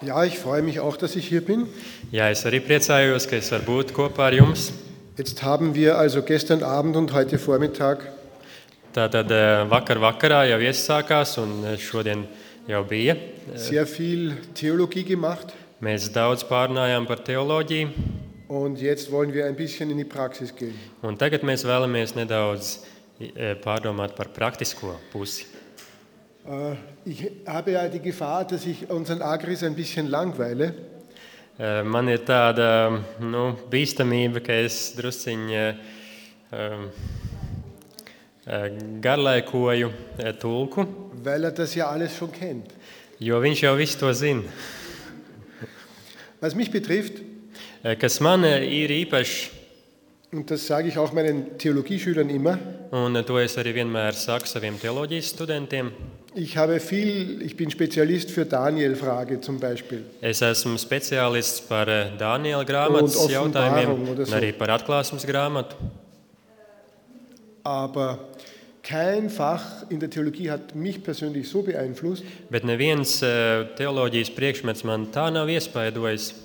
Ja, ich freue mich auch, dass ich hier bin. Jā, es arī priecājos, ka es varu būt kopā ar jums. Jetzt haben wir also gestern Abend und heute Vormittag Tātad vakarā jau iesākās un šodien jau bija. sehr viel Theologie gemacht Mēs daudz pārunājām par teoloģiju, und jetzt wollen wir ein bisschen in die Praxis gehen. un tagad mēs vēlamies nedaudz pārdomāt par praktisko pusi. Ich habe ja die Gefahr, dass ich unseren Agris ein bisschen langweile. Man ir tāda bīstamība, ka es drusciņi garlaikoju tulku, Weil das ja alles schon kennt. jo viņš jau visu to zina. Was mich betrifft, Kas man ir īpašs, und das sage ich auch meinen Theologieschülern immer, un to es arī vienmēr saku saviem teoloģijas studentiem, ich bin Spezialist für Daniel-Frage zum Beispiel. es esmu speciālists par Daniela grāmatas Un jautājumiem Offenbarung oder un so. arī par atklāsmes grāmatu. Aber kein Fach in der Theologie hat mich persönlich so beeinflusst, Bet neviens teoloģijas priekšmets man tā nav iespaidojis,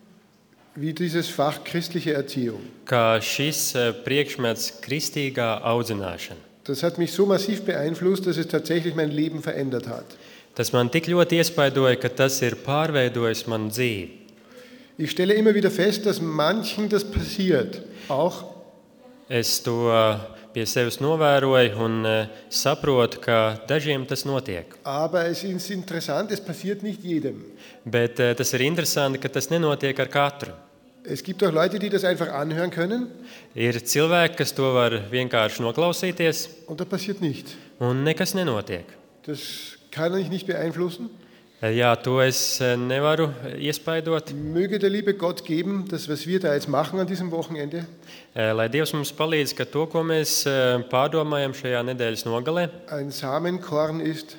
wie dieses Fach christliche Erziehung. kā šis priekšmets kristīgā audzināšana. Das hat mich so massiv beeinflusst, dass es tatsächlich mein Leben verändert hat. Tas man tik ļoti iespaidoja, ka tas ir pārveidojis manu dzīvi. Ich stelle immer wieder fest, dass manchen das passiert, auch. Es to pie sevis novēroju un saprotu, ka dažiem tas notiek. Aber es ist interessant, es passiert nicht jedem. Bet tas ir interesanti, ka tas nenotiek ar katru. Es gibt auch Leute, die das einfach anhören können Ir cilvēki, kas to var vienkārši noklausīties, und da passiert nichts. un nekas nenotiek. Das kann ich nicht beeinflussen. Jā, to es nevaru iespaidot. Möge der liebe Gott geben, dass was wir da jetzt machen an diesem Wochenende, Lai Dievs mums palīdz, ka to, ko mēs pārdomājam šajā nedēļas nogalē, ein Samenkorn ist,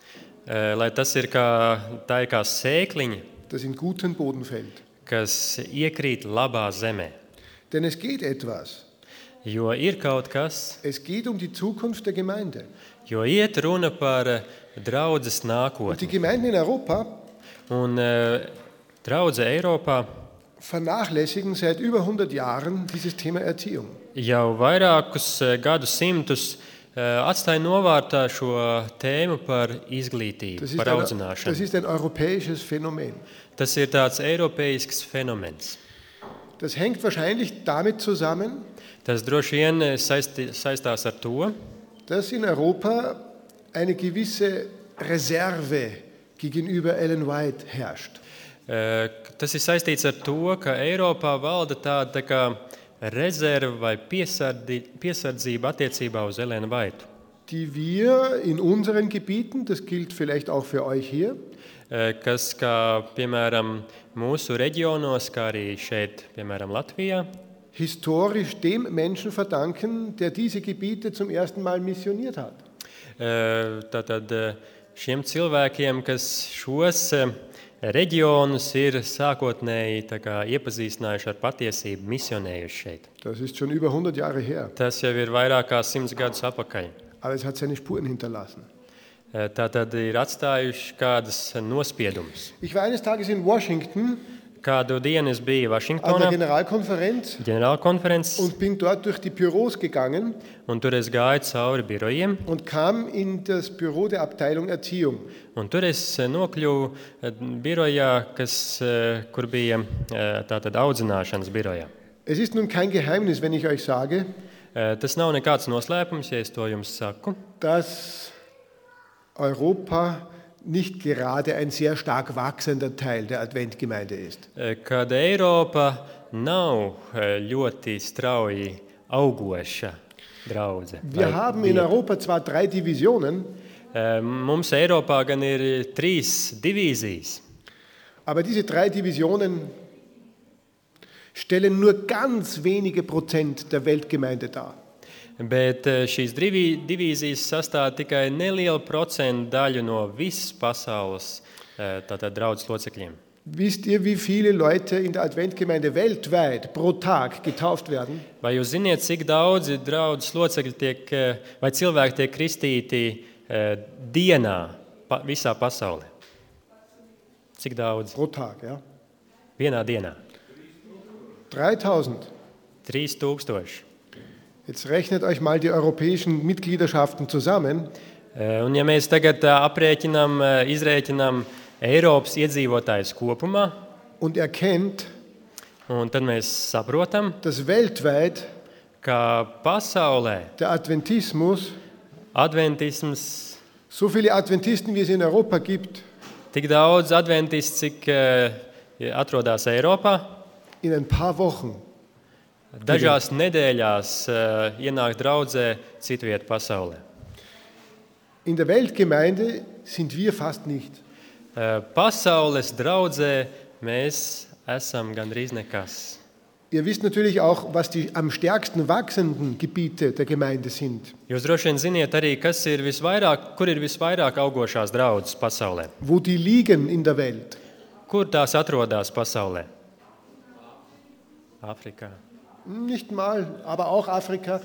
lai tas ir kā sēkliņa, das in guten Boden fällt. kas iekrīt labā zemē. Denn es geht etwas. Jo ir kaut kas, Es geht um die Zukunft der Gemeinde. jo iet runa par draudzes Und die nākotni. Gemeinden in Europa Un draudze Eiropā vernachlässigen seit über 100 Jahren dieses Thema Erziehung. jau vairākus gadsimtus atstāja novārtā šo tēmu par izglītību, par das audzināšanu. ist ein europäisches Phänomen. Tas ir tāds eiropeisks fenomens. Das hängt wahrscheinlich damit zusammen, Tas droši vien saistās ar to, dass in Europa eine gewisse Reserve gegenüber Ellen White herrscht. Tas ir saistīts ar to, ka Eiropā valda tāda tā kā rezerve vai piesardzība attiecībā uz Elēnu Vaitu, Die wir in unseren Gebieten, das gilt vielleicht auch für euch hier, kas, kā, piemēram, mūsu reģionos, kā arī šeit, piemēram, Latvijā, historisch dem Menschen verdanken, der diese Gebiete zum ersten Mal missioniert hat. tātad šiem cilvēkiem, kas šos reģionus ir sākotnēji tā kā iepazīstinājuši ar patiesību, misionējuši šeit. Das ist schon über 100 Jahre her, Tas jau ir vairāk kā 100 gadus atpakaļ. aber es hat seine Spuren hinterlassen. Tātad ir atstājuši kādas nospiedumus. Ich war eines Tages in Washington Kādu dienu es biju an der Vašingtonā, Generalkonferenz ģenerālkonferences, und bin dort durch die Büros gegangen un tur es gāju cauri birojiem, und kam in das Büro der Abteilung Erziehung. un tur es nokļuvu birojā, kur bija tātad audzināšanas birojā. Es ist nun kein Geheimnis, wenn ich euch sage, Tas nav nekāds noslēpums, ja es to jums saku, dass Europa nicht gerade ein sehr stark wachsender Teil der Adventgemeinde ist. kad Eiropa nav ļoti strauji augoša draudze. Wir haben in Europa zwar 3 Divisionen, Mums Eiropā gan ir 3 divīzijas, aber diese 3 Divisionen stellen nur ganz wenige Prozent der Weltgemeinde dar. bet šīs divīzijas sastāv tikai nelielu procentu daļu no visas pasaules draudzes locekļiem. Wisst ihr, wie viele Leute in der Adventgemeinde weltweit pro Tag getauft werden? Vai jūs ziniet, cik daudzi draudzes locekļi vai cilvēki tiek kristīti dienā visā pasaulē? Cik daudz? pro Tag. Ja? Vienā dienā. 3000. 3000. Jetzt rechnet euch mal die europäischen Mitgliederschaften zusammen. Un ja mēs tagad izrēķinām Eiropas iedzīvotājus kopumā, Und erkennt, un tad mēs saprotam, dass weltweit ka pasaulē der Adventismus, adventisms, so viele Adventisten, wie es in Europa gibt, tik daudz adventists, cik atrodas Eiropā, in ein paar Wochen dažās nedēļās ienāk draudzē citviet pasaulē. in der Weltgemeinde sind wir fast nicht. Pasaules draudzē mēs esam gandrīz nekas. Ihr wisst natürlich auch, was die am stärksten wachsenden Gebiete der Gemeinde sind, Jūs droši vien ziniet arī, kur ir visvairāk augošās draudzes pasaulē. wo die liegen in der Welt. Kur tās atrodas pasaulē? Āfrikā. Nicht mal, aber auch Afrika.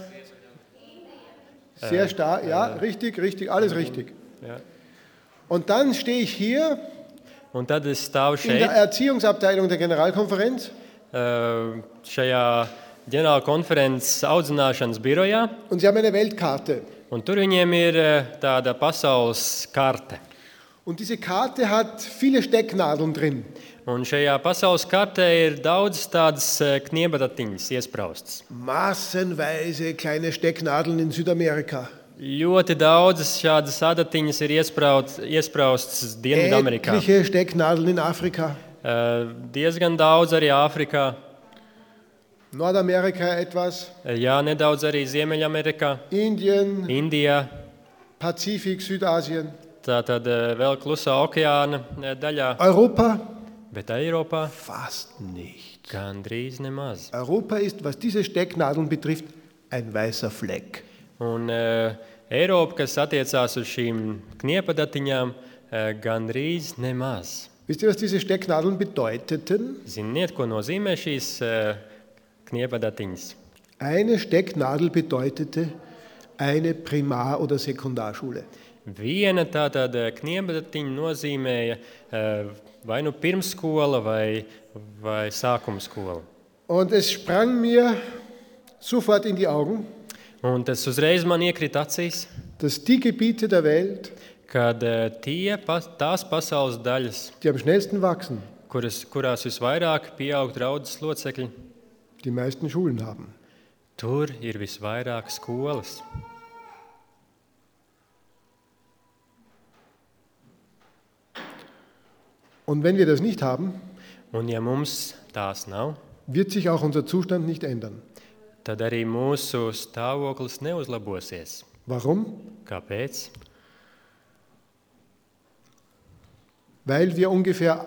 Sehr stark, ja, richtig, alles richtig. Ja. Und dann stehe ich hier Un tad es stāvu in der šeit, Erziehungsabteilung der Generalkonferenz šajā ģenerālkonferences audzināšanas birojā, und Sie haben eine Weltkarte. un tur viņiem ir tāda pasaules karte. Und diese Karte hat viele Stecknadeln drin. Un šajā pasaules kartē ir daudz tādas kniebadatiņas iespraustas. Massenweise kleine Stecknadeln in Südamerika. Ļoti daudzas šādas adatiņas ir iespraustas Dienvidamerikā. Etliche Stecknadeln in Afrika. Diezgan daudz arī Āfrikā, Nordamerika etwas. jā, nedaudz arī Ziemeļamerikā, Indien, Indijā, Pazifik, Südasien. tātad vēl Klusā okeāna daļā, Europa bet Eiropā fast nicht. gandrīz nemaz. Europa ist, was diese Stecknadeln betrifft, ein weißer Fleck. Un Eiropa, kas attiecās uz šīm kniepadatiņām, gandrīz nemaz. Wisst ihr, was diese Stecknadeln bedeuteten? Ziniet, ko nozīmē šīs kniepadatiņas? Eine Stecknadel bedeutete eine Primar- oder Sekundarschule. Viena tātad kniebadatiņa nozīmēja vai nu pirmsskola vai sākuma skola. Und es sprang mir sofort in die Augen, Un tas uzreiz man iekrita acīs, dass die Gebiete der Welt, kad tās pasaules daļas, die am schnellsten wachsen, kurās visvairāk pieaug draudzes locekļi, die meisten Schulen haben. tur ir visvairāk skolas. Und wenn wir das nicht haben, Un ja mums tās nav, wird sich auch unser Zustand nicht ändern. tad arī mūsu stāvoklis neuzlabosies. Warum? Kāpēc? Weil wir ungefähr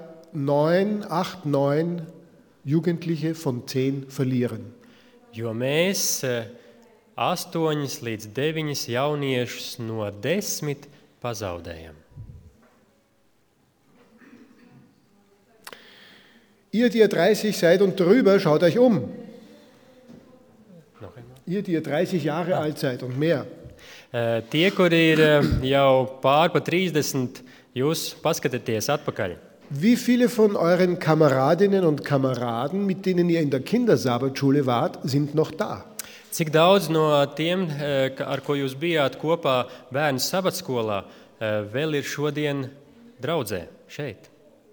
9 Jugendliche von 10 verlieren. Jo mēs 8 līdz 9 jauniešus no 10 pazaudējam. Ihr, die ihr 30 seid und drüber, schaut euch um. Noch einmal. Ihr, die ihr 30 Jahre alt seid und mehr. Tie, kuri ir jau pār pa 30, jūs paskatieties atpakaļ. Wie viele von euren Kameradinnen und Kameraden, mit denen ihr in der Kindersabbatschule wart, sind noch da? Cik daudz no tiem, ar ko jūs bijāt kopā bērnu sabatskolā, vēl ir šodien draudzē šeit?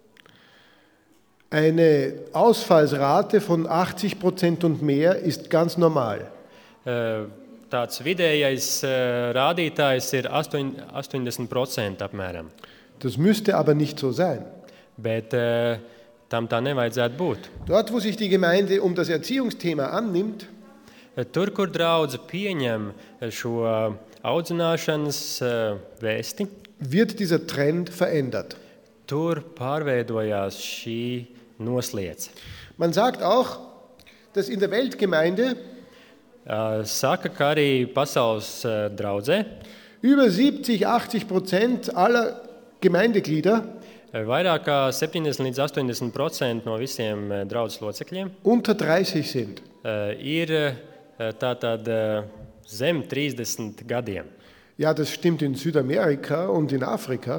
Eine Ausfallsrate von 80% und mehr ist ganz normal. Tāds vidējais rādītājs ir 80% apmēram. Das müsste aber nicht so sein. Bet tam tā nevajadzētu būt. Dort, wo sich die Gemeinde um das Erziehungsthema annimmt, Tur, kur draudze pieņem šo audzināšanas vēsti, wird dieser Trend verändert. tur pārveidojās šī nosliece. Man sagt auch, dass in der Weltgemeinde Saka, ka arī pasaules draudzē über 70-80% aller Gemeindeglieder vairāk kā 70 līdz 80% no visiem draudzes locekļiem unter 30 sind. ir tātad zem 30 gadiem. Ja, das stimmt in Südamerika und in Afrika.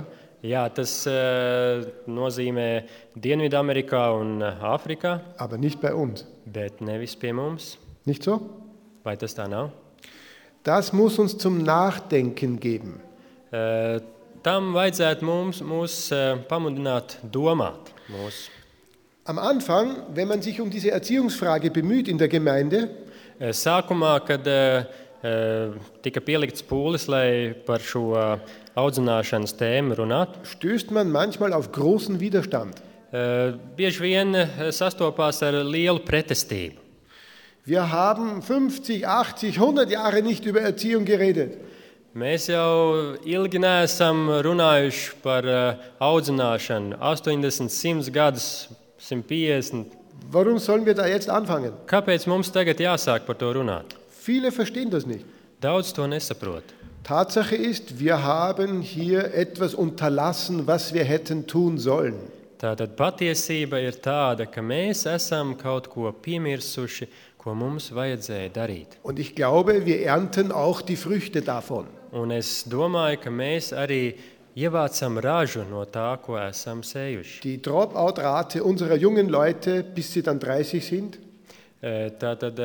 Jā, tas nozīmē Dienvidamerikā un Āfrikā, aber nicht bei uns. bet nevis pie mums. Nicht so? Vai tas tā nav? Das muss uns zum Nachdenken geben. Tam vajadzētu mūs pamudināt domāt. Am Anfang, wenn man sich um diese Erziehungsfrage bemüht in der Gemeinde, Sākumā, kad tika pielikts pūles, lai par šo audzināšanas tēmu runātu, stößt man manchmal auf großen Widerstand. bieži vien sastopās ar lielu pretestību. Wir haben 50, 80, 100 Jahre nicht über Erziehung geredet. Mēs jau ilgi neesam runājuši par audzināšanu, 80, 100 gadus, 150. Warum sollen wir da jetzt anfangen? Kāpēc mums tagad jāsāk par to runāt? Viele verstehen das nicht. Daudz to nesaprot. Tatsache ist, wir haben hier etwas unterlassen, was wir hätten tun sollen. Tātad patiesība ir tāda, ka mēs esam kaut ko piemirsuši, ko mums vajadzēja darīt. Und ich glaube, wir ernten auch die Früchte davon. Un es domāju, ka mēs arī ievācam ražu no tā, ko esam sējuši. Die Dropout-Rate unserer jungen Leute, bis sie dann 30 sind, Tātad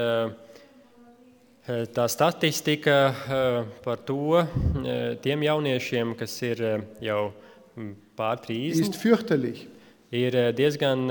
tā statistika par to tiem jauniešiem, kas ir jau pār 30, ist fürchterlich. ir diezgan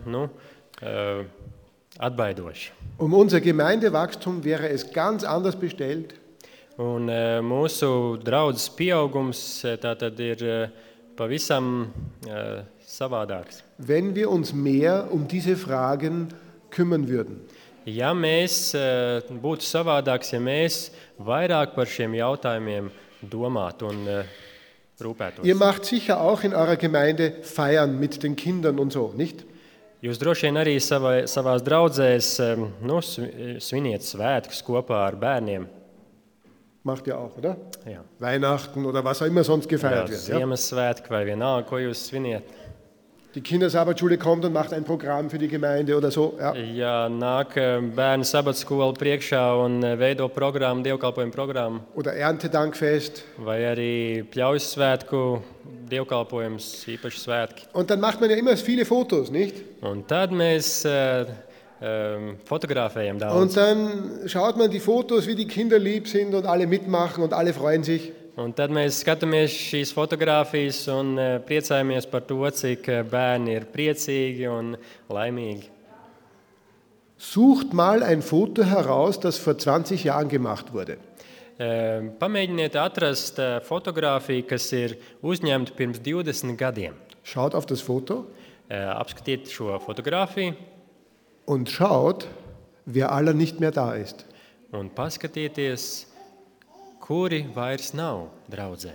atbaidoša. Um unser Gemeindewachstum wäre es ganz anders bestellt, Un mūsu draudzes pieaugums tātad ir pavisam savādāks. wenn wir uns mehr um diese Fragen kümmern würden. Ja mēs būtu savādāks, ja mēs vairāk par šiem jautājumiem domātu un rūpētos. Ihr macht sicher auch in eurer Gemeinde Feiern mit den Kindern und so, nicht? Jūs droši vien arī savās draudzēs sviniet svētkus kopā ar bērniem. Macht ihr auch, oder? Jā. Weihnachten oder was auch immer sonst Jā, gefeiert wird. Ja? Ziemassvētki vai vienalga, ko jūs sviniet. Die Kindersabbatschule kommt und macht ein Programm für die Gemeinde oder so. Ja. Ja nāk bērnu sabatskola priekšā un veido programmu, dievkalpojumu programmu, Oder Erntedankfest. vai arī pļaujas svētku dievkalpojums, īpaši svētki. Und dann macht man ja immer viele Fotos, nicht? Un tad mēs fotografējam Und daudz. dann schaut man die Fotos, wie die Kinder lieb sind und alle mitmachen und alle freuen sich. Un tad mēs skatāmies šīs fotogrāfijas un priecājamies par to, cik bērni ir priecīgi un laimīgi. Sucht mal ein Foto heraus, das vor 20 Jahren gemacht wurde. Pamēģiniet atrast fotogrāfiju, kas ir uzņemta pirms 20 gadiem. Schaut auf das Foto Apskatiet šo fotogrāfiju und schaut, wer aller nicht mehr da ist. un paskatieties, kuri vairs nav draudzē.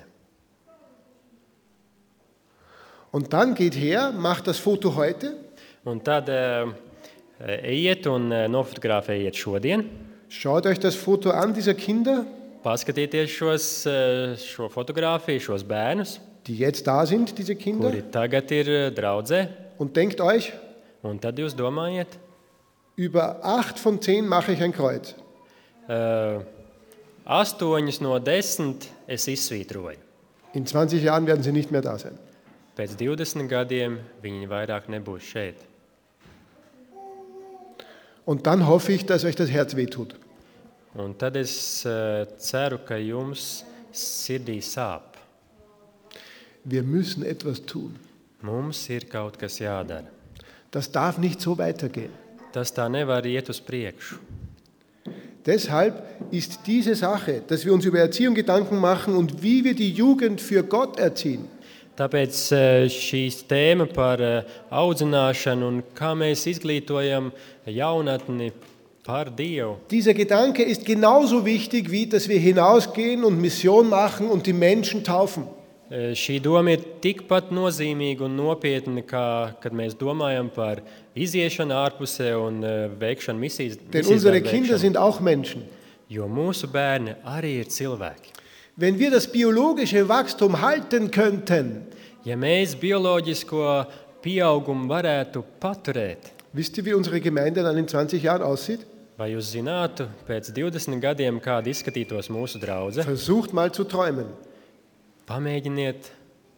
Und dann geht her, macht das Foto heute, Un tad ejiet un nofotografējiet šodien. schaut euch das Foto an dieser Kinder, Paskatieties šo fotogrāfiju, šos bērnus, die jetzt da sind, diese Kinder, kuri tagad ir draudzē. und denkt euch, Un tad jūs domājat, über 8 von 10 mache ich ein Kreuz. 8 no 10 es izsvītroju. In 20 Jahren werden sie nicht mehr da sein. Pēc 20 gadiem viņi vairāk nebūs šeit. Und dann hoffe ich, dass euch das Herz wehtut. Un tad es ceru, ka jums sirdī sāp. Wir müssen etwas tun. Mums ir kaut kas jādara. Das darf nicht so weitergehen. Tas tā nevar iet uz priekšu. Deshalb ist diese Sache, dass wir uns über Erziehung Gedanken machen und wie wir die Jugend für Gott erziehen, Tāpēc šīs tēma par audzināšanu un kā mēs izglītojam jaunatni par Dievu. dieser Gedanke ist genauso wichtig, wie dass wir hinausgehen und Mission machen und die Menschen taufen. Šī doma ir tikpat nozīmīga un nopietna, kā kad mēs domājam par iziešanu ārpusē un veikšanu misijas. Denn unsere Kinder sind auch Menschen. Jo mūsu bērni arī ir cilvēki. Wenn wir das biologische Wachstum halten könnten, Ja mēs bioloģisko pieaugumu varētu paturēt, wisst ihr, wie unsere Gemeinde dann in 20 Jahren aussieht? vai jūs zinātu pēc 20 gadiem, kāda izskatītos mūsu draudze? Versucht mal zu träumen. Pamēģiniet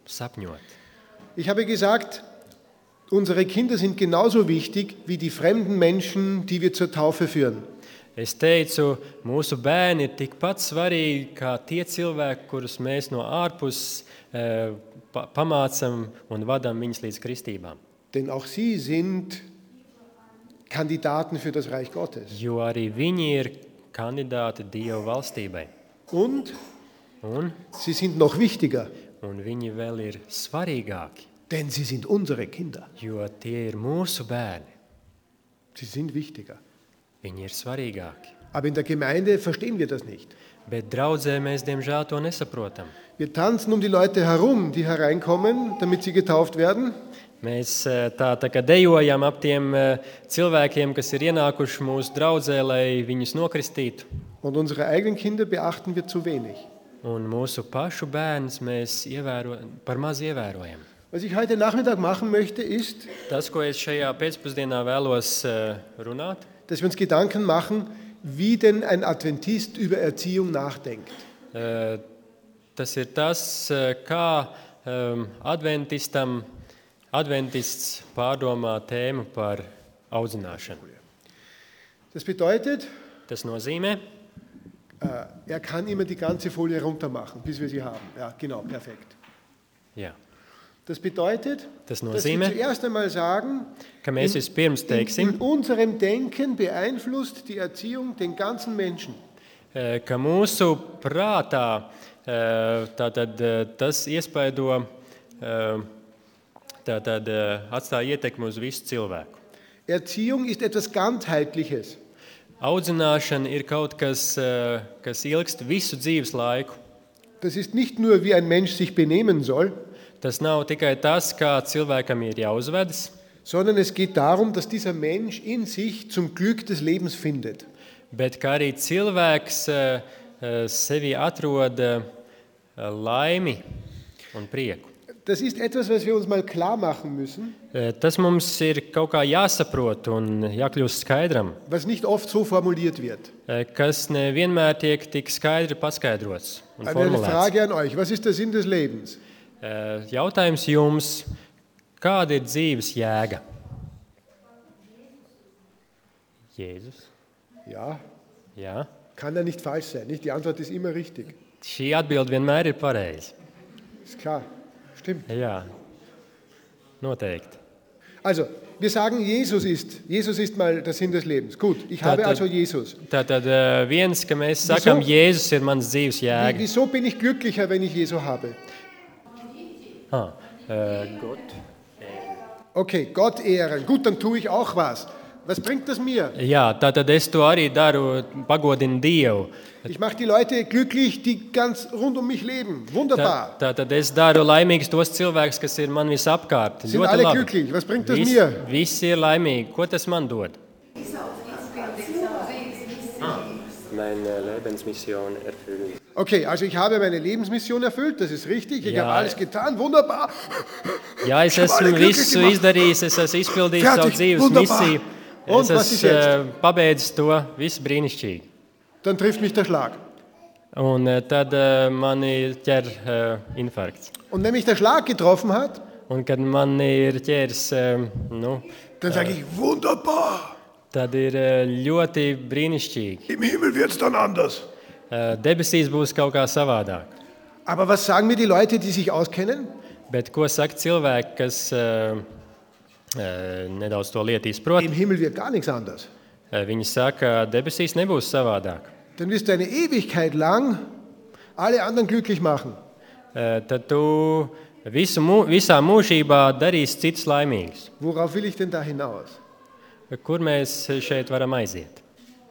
sapņot. Ich habe gesagt, unsere Kinder sind genauso wichtig wie die fremden Menschen, die wir zur Taufe führen. Es teicu, mūsu bērni ir tikpat svarīgi kā tie cilvēki, kurus mēs no ārpuses pamācam un vadām viņus līdz kristībām. Denn auch sie sind Kandidaten für das Reich Gottes. Jo arī viņi ir kandidāti Dieva valstībai. Und Un sie sind noch wichtiger, viņi vēl ir svarīgāki, denn sie sind unsere Kinder. jo tie ir mūsu bērni. Sie sind wichtiger. Viņi ir svarīgāki. Aber in der Gemeinde verstehen wir das nicht. Bet draudzē mēs, diemžēl, to nesaprotam. Wir tanzen um die Leute herum, die hereinkommen, damit sie getauft werden. Mēs tā kā dejojam ap tiem cilvēkiem, kas ir ienākuši mūsu draudzē, lai viņus nokristītu. Und unsere eigenen Kinder beachten wir zu wenig. Un mūsu pašu bērnus mēs par maz ievērojam. Was ich heute Nachmittag machen möchte, ist, Tas, ko es šajā pēcpusdienā vēlos runāt, dass wir uns Gedanken machen, wie denn ein Adventist über Erziehung nachdenkt. tas ir tas, kā adventists pārdomā tēmu par audzināšanu. Das bedeutet, Tas nozīmē, kann immer die ganze Folie runter machen, bis wir sie haben. Ja, genau, perfekt. jā, Das bedeutet, Tas dass wir nozīmē, zuerst einmal sagen, ka mēs vispirms teiksim, in unserem Denken beeinflusst die Erziehung den ganzen Menschen. ka mūsu prātā tas iespaido, atstāja ietekmi uz visu cilvēku. Erziehung ist etwas ganzheitliches. Audzināšana ir kaut kas, kas ilgst visu dzīves laiku. Das ist nicht nur, wie ein Mensch sich benehmen soll, Tas nav tikai tas, kā cilvēkam ir jāuzvedas, sondern es geht darum, dass dieser Mensch in sich zum Glück des Lebens findet. bet kā arī cilvēks sevi atrod laimi un prieku. Das ist etwas, was wir uns mal klar machen müssen, Tas mums ir kaut kā jāsaprot un jākļūst skaidram, was nicht oft so formuliert wird. kas nevienmēr tiek tik skaidri paskaidrots un Eine formulēts. Frage an euch, was ist der Sinn des Lebens? Jautājums jums, kāda ir dzīves jēga? Jēzus. Ja, Jā. kann ja nicht falsch sein, nicht? Die Antwort ist immer richtig. Šī atbilde vienmēr ir pareiza. Ist klar, stimmt. Jā, noteikti. Also, wir sagen, Jesus ist mal der Sinn des Lebens. Gut, ich habe also Jesus. Tātad viens, ka mēs sakam, Jēzus ir mans dzīves jēga. Wieso bin ich glücklicher, wenn ich Jesus habe? Gott. Okay, Gott ehren. Gut, dann tue ich auch was. Was bringt das mir? Jā, tātad es to arī daru, pagodinu Dievu. Ich mache die Leute glücklich, die ganz rund um mich leben. Wunderbar. Tātad es daru laimīgus tos cilvēkus, kas ir man visapkārt. Sind Ļoti alle labi. glücklich? Was bringt das mir? Visi ir laimīgi. Ko tas man dod? Meine Lebensmission erfüllen. Okay, also ich habe meine Lebensmission erfüllt, das ist richtig. Ich Ja. habe alles getan, wunderbar. Jā, es Esmu esmu alle glücklich visu gemacht. izdarījis, es esmu izpildījis Fertig, savu dzīves wunderbar. misiju. Un Es was ist esmu pabeidzis to, viss brīnišķīgi. Dann trifft mich der Schlag. Un tad mani ķer infarkts. Und wenn mich der Schlag getroffen hat, Un kad man ir ķēris, dann sage ich, wunderbar. tad ir ļoti brīnišķīgi. Im Himmel wird es dann anders. Debesīs būs kaut kā savādāk. Aber was sagen mir die Leute, die sich auskennen? Bet ko saka cilvēki, kas nedaudz to lietu izprot? Im Himmel wird gar nichts anders. Viņi saka, debesīs nebūs savādāk. Dann wirst du eine Ewigkeit lang alle anderen glücklich machen. Tad tu visā mūžībā darīsi citus laimīgus. Worauf will ich denn da hinaus? Kur mēs šeit varam aiziet?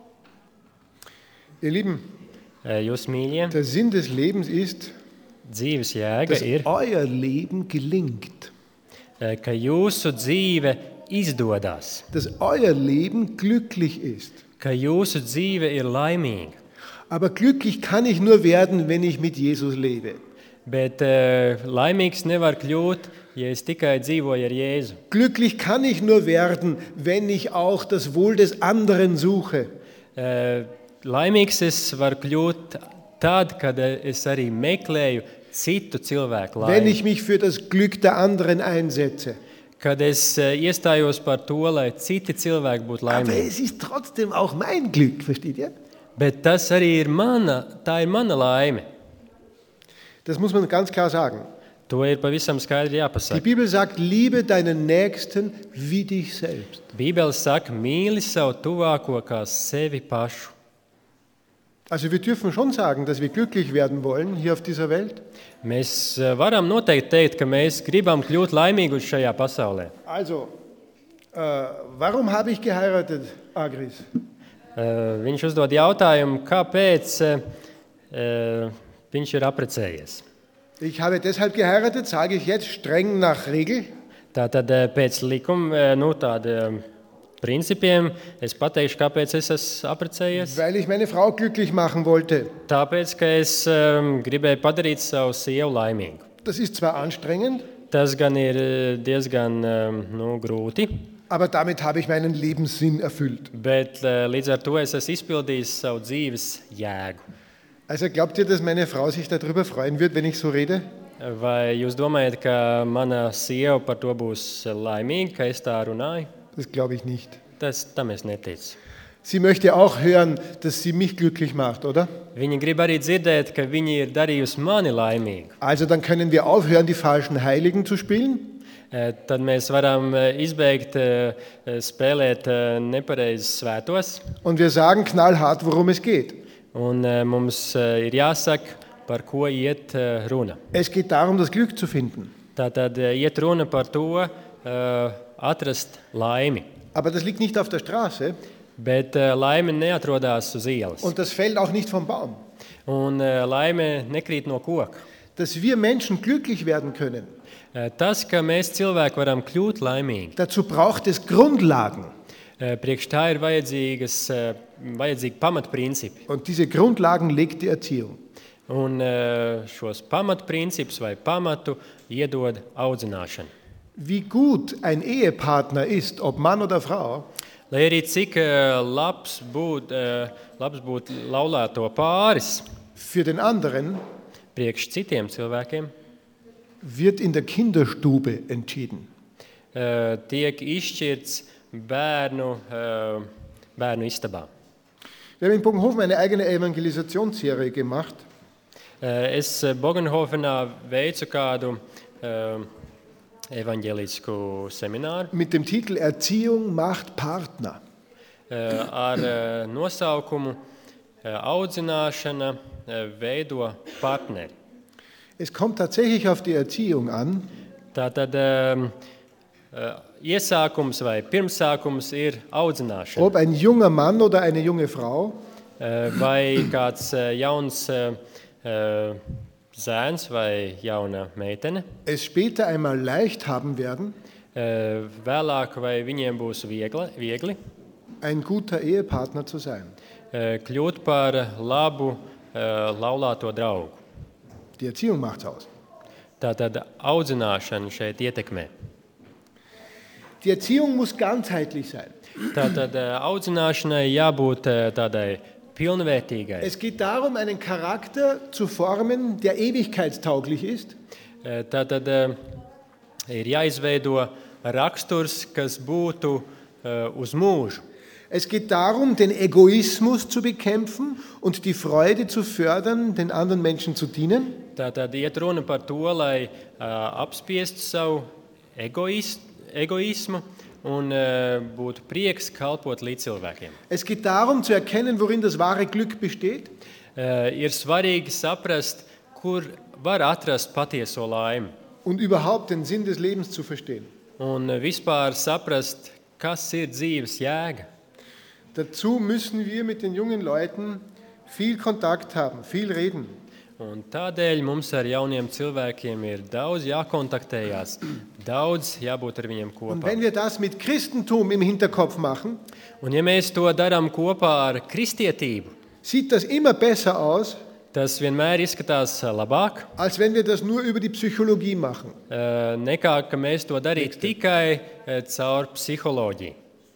Ihr Lieben, Jūs mīļie, der Sinn des Lebens ist, dzīves jēga dass ir, euer Leben gelingt. ka jūsu dzīve izdodas, Dass euer Leben glücklich ist. ka jūsu dzīve ir laimīga. Aber glücklich kann ich nur werden, wenn ich mit Jesus lebe. Bet laimīgs nevar kļūt, ja es tikai dzīvoju ar Jēzu. Glücklich kann ich nur werden, wenn ich auch das Wohl des anderen suche. Laimīgs es varu kļūt tad, kad es arī meklēju citu cilvēku wenn laimi. ich mich für das Glück der anderen einsetze. Kad es iestājos par to, lai citi cilvēki būtu Aber laimīgi. es ist trotzdem auch mein Glück, versteht ihr? Bet tas arī ir mana laime. Das muss man ganz klar sagen. To ir pavisam skaidri Die jāpasaka. Bibel sagt, liebe deinen Nächsten wie dich selbst. Bībele saka, mīli savu tuvāko kā sevi pašu. Also wir dürfen schon sagen, dass wir glücklich werden wollen hier auf dieser Welt. Mēs varam noteikti teikt, ka mēs gribam kļūt laimīgi šajā pasaulē. Also, warum habe ich geheiratet, Agris? Viņš uzdod jautājumu, kāpēc viņš ir apprecējies. Ich habe deshalb geheiratet, sage ich jetzt streng nach Regel, Tātad pēc likuma, tāda principiem, es pateikšu, kāpēc es esmu apprecējies. weil ich meine Frau glücklich machen wollte. Tāpēc, ka es gribēju padarīt savu sievu laimīgu. Das ist zwar anstrengend, Tas gan ir diezgan grūti, aber damit habe ich meinen Lebenssinn erfüllt. bet līdz ar to es esmu izpildījis savu dzīves jēgu. Also glaubt ihr, dass meine Frau sich darüber freuen wird, wenn ich so rede? Vai jūs domājat, ka mana sieva par to būs laimīga, ka es tā runāju? Das glaube ich nicht. Tam es neticu. Sie möchte auch hören, dass sie mich glücklich macht, oder? Viņa grib arī dzirdēt, ka viņa ir darījusi mani laimīgu. Also dann können wir aufhören, die falschen Heiligen zu spielen. Tad mēs varam izbeigt spēlēt nepareizus svētos. Und wir sagen knallhart, worum es geht. Un mums ir jāsaka, par ko iet runa. Es geht darum, das Glück zu finden. Tātad iet runa par to atrast laimi. Aber das liegt nicht auf der Straße Bet laime neatrodas uz ielas. und das fällt auch nicht vom Baum. Un laime nekrīt no koka. Dass wir Menschen glücklich werden können, Tas, ka mēs cilvēki varam kļūt laimīgi, dazu braucht es Grundlagen. priekš tā ir vajadzīgi pamatprincipi. Und diese Grundlagen legt die Erziehung. Un šos pamatprincipus vai pamatu iedod audzināšana. Wie gut ein Ehepartner ist, ob Mann oder Frau, Lai arī cik labs būtu laulāto pāris für den anderen priekš citiem cilvēkiem, wird in der Kinderstube entschieden. tiek izšķirts bērnu istabā. Wir haben in Bogenhofen eine eigene Evangelisationsserie gemacht. Es Bogenhofenā veicu kādu evaņģēlisku semināru Mit dem Titel Erziehung macht Partner. ar nosaukumu Audzināšana veido partneri. Es kommt tatsächlich auf die Erziehung an, Tātad iesākums vai pirmsākums ir audzināšana. ob ein junger Mann oder eine junge Frau Vai kāds jauns zēns vai jauna meitene, es später einmal leicht haben werden, vēlāk vai viņiem būs viegli ein guter Ehepartner zu sein. kļūt par labu laulāto draugu. Die Erziehung macht's aus. Tātad audzināšana šeit ietekmē. Die Erziehung muss ganzheitlich sein. Tātad audzināšanai jābūt tādai pilnvērtīgai. Es geht darum, einen Charakter zu formen, der ewigkeitstauglich ist. Tātad ir jāizveido raksturs, kas būtu uz mūžu. Es geht darum, den Egoismus zu bekämpfen und die Freude zu fördern, den anderen Menschen zu dienen. Tātad iet runa par to, lai apspiestu savu egoismu un būtu prieks kalpot līdz cilvēkiem. Es geht darum, zu erkennen, worin das wahre Glück besteht. Ir svarīgi saprast, kur var atrast patieso laimi. Und überhaupt den Sinn des Lebens zu verstehen. Un vispār saprast, kas ir dzīves jēga. Dazu müssen wir mit den jungen Leuten viel Kontakt haben, viel reden. Un tādēļ mums ar jauniem cilvēkiem ir daudz jākontaktējās, daudz jābūt ar viņiem Und kopā. wenn wir das mit Christentum im Hinterkopf machen, Un ja mēs to darām kopā ar kristietību, sieht das immer besser aus, tas vienmēr izskatās labāk, als wenn wir das nur über die Psychologie machen. nekā ka mēs to darītu tikai caur psiholoģiju.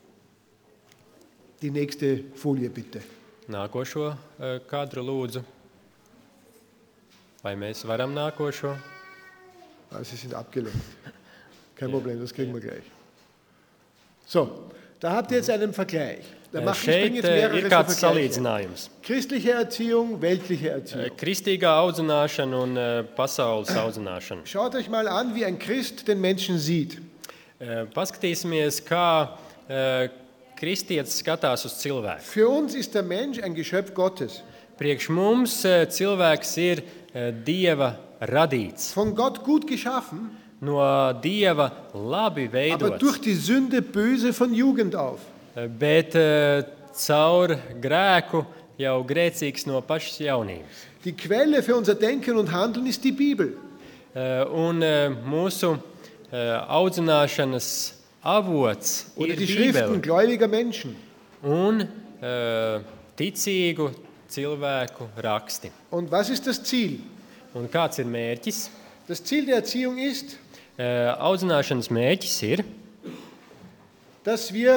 Die nächste Folie bitte. Nākošo kadru lūdzu. Vai mēs varam nākošo? Sie sind abgelenkt. Kein Problem, das kriegen wir gleich. So, da habt ihr jetzt einen Vergleich. Da ich bringe jetzt mehrere ir kāds salīdzinājums. Christliche Erziehung, weltliche Erziehung. Kristīgā audzināšana un pasaules audzināšana. Schaut euch mal an, wie ein Christ den Menschen sieht. Paskatīsimies, kā kristietis skatās uz cilvēku. Für uns ist der Mensch ein Geschöpf Gottes. Priekš mums cilvēks ir Dieva radīts. Von Gott gut geschaffen, no Dieva labi veidots. Aber durch die Sünde böse von Jugend auf. Bet caur grēku jau grēcīgs no pašas jaunības. Die Quelle für unser Denken und Handeln ist die Bibel. Un mūsu audzināšanas avots Oder ir die Bībele. Schriften gläubiger Menschen. Un ticīgu cilvēku raksti. Und was ist das Ziel? Un kāds ir mērķis? Das Ziel der Erziehung ist, Audzināšanas mērķis ir, dass wir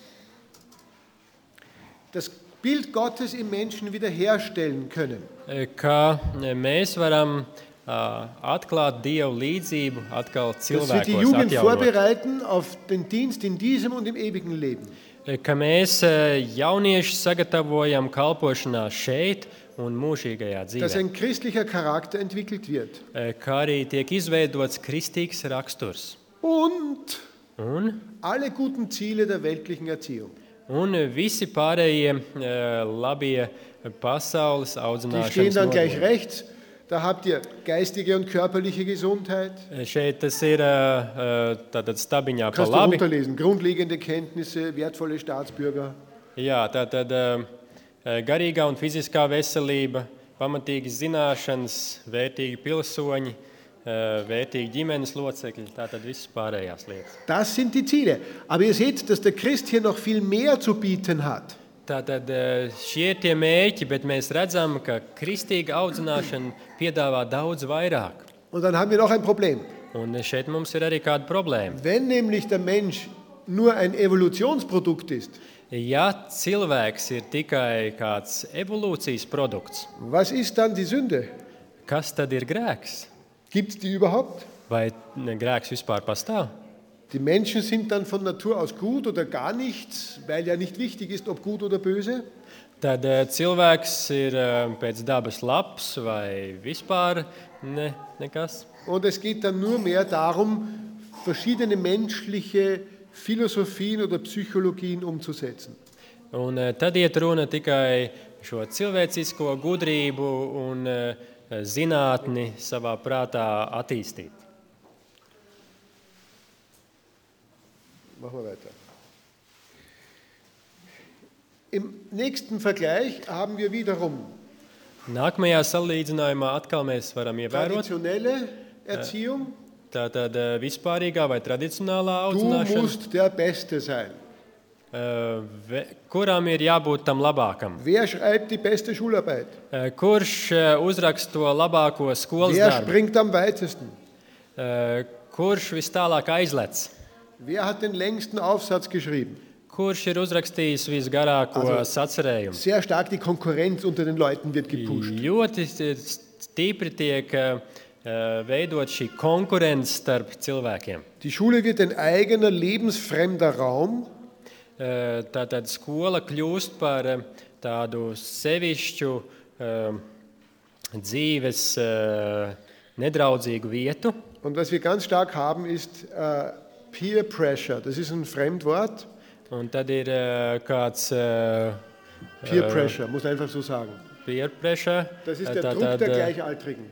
das Bild Gottes im Menschen wiederherstellen können. ka mēs varam atklāt Dievu līdzību atkal Dass wir die cilvēkos, Jugend atjaunot. vorbereiten auf den Dienst in diesem und im ewigen Leben. Ka mēs jauniešus sagatavojam kalpošanā šeit un mūžīgajā Dass dzīvē. ein christlicher Charakter entwickelt wird. Kā arī tiek izveidots kristīgs raksturs. Und Un alle guten Ziele der weltlichen Erziehung. visi pārējie labie pasaules Die stehen dann audzināšanas gleich nodokļi. rechts. Da habt ihr geistige und körperliche Gesundheit. Šeit tas ir tātad stabiņā pa Kannst du labi. runterlesen. Grundlegende Kenntnisse, wertvolle Staatsbürger. Jā, tātad garīgā un fiziskā veselība, pamatīgas zināšanas, vērtīgi pilsoņi, vērtīgi ģimenes locekļi, tātad visas pārējās lietas. Das sind die Ziele. Aber ihr seht, dass der Christ hier noch viel mehr zu bieten hat. Tātad šie ir tie mērķi, bet mēs redzam, ka kristīga audzināšana piedāvā daudz vairāk. Und dann haben wir noch ein Problem. Un šeit mums ir arī kāda problēma. Wenn nämlich der Mensch nur ein Evolutionsprodukt ist, Ja cilvēks ir tikai kāds evolūcijas produkts, was ist dann die Sünde? kas tad ir grēks? Gibt es die überhaupt? Vai grēks vispār pastāv? Die Menschen sind dann von Natur aus gut oder gar nichts, weil ja nicht wichtig ist, ob gut oder böse. Tad cilvēks ir pēc dabas labs vai vispār nekas. Und es geht dann nur mehr darum, verschiedene menschliche Philosophien oder Psychologien umzusetzen. Un tad iet runa tikai šo cilvēcisko gudrību un zinātni savā prātā attīstīt. Machen wir weiter. Im nächsten Vergleich haben wir wiederum Nākamajā salīdzinājumā atkal mēs varam ievērot traditionelle Erziehung. tātad vispārīgā vai tradicionālā Du audzināšana, musst der Beste sein. kuram ir jābūt tam labākam. Wer schreibt die beste Schularbeit? Kurš uzraksta to labāko skolas Wer darbu? springt am weitesten? Kurš vis tālāk aizlec? Wer hat den längsten Aufsatz geschrieben? Kurš ir uzrakstījis visgarāko sacerējumu? Sehr stark die Konkurrenz unter den Leuten wird gepusht. Ļoti stipri tiek veidot šī konkurence starp cilvēkiem. Die Schule wird ein eigener lebensfremder Raum, Tātad skola kļūst par tādu sevišķu dzīves nedraudzīgu vietu. und was wir ganz stark haben, ist Peer Pressure. Das ist ein Fremdwort. Un tad ir kāds Peer Pressure, muss man einfach so sagen. peer pressure. Das ist der Druck der Gleichaltrigen.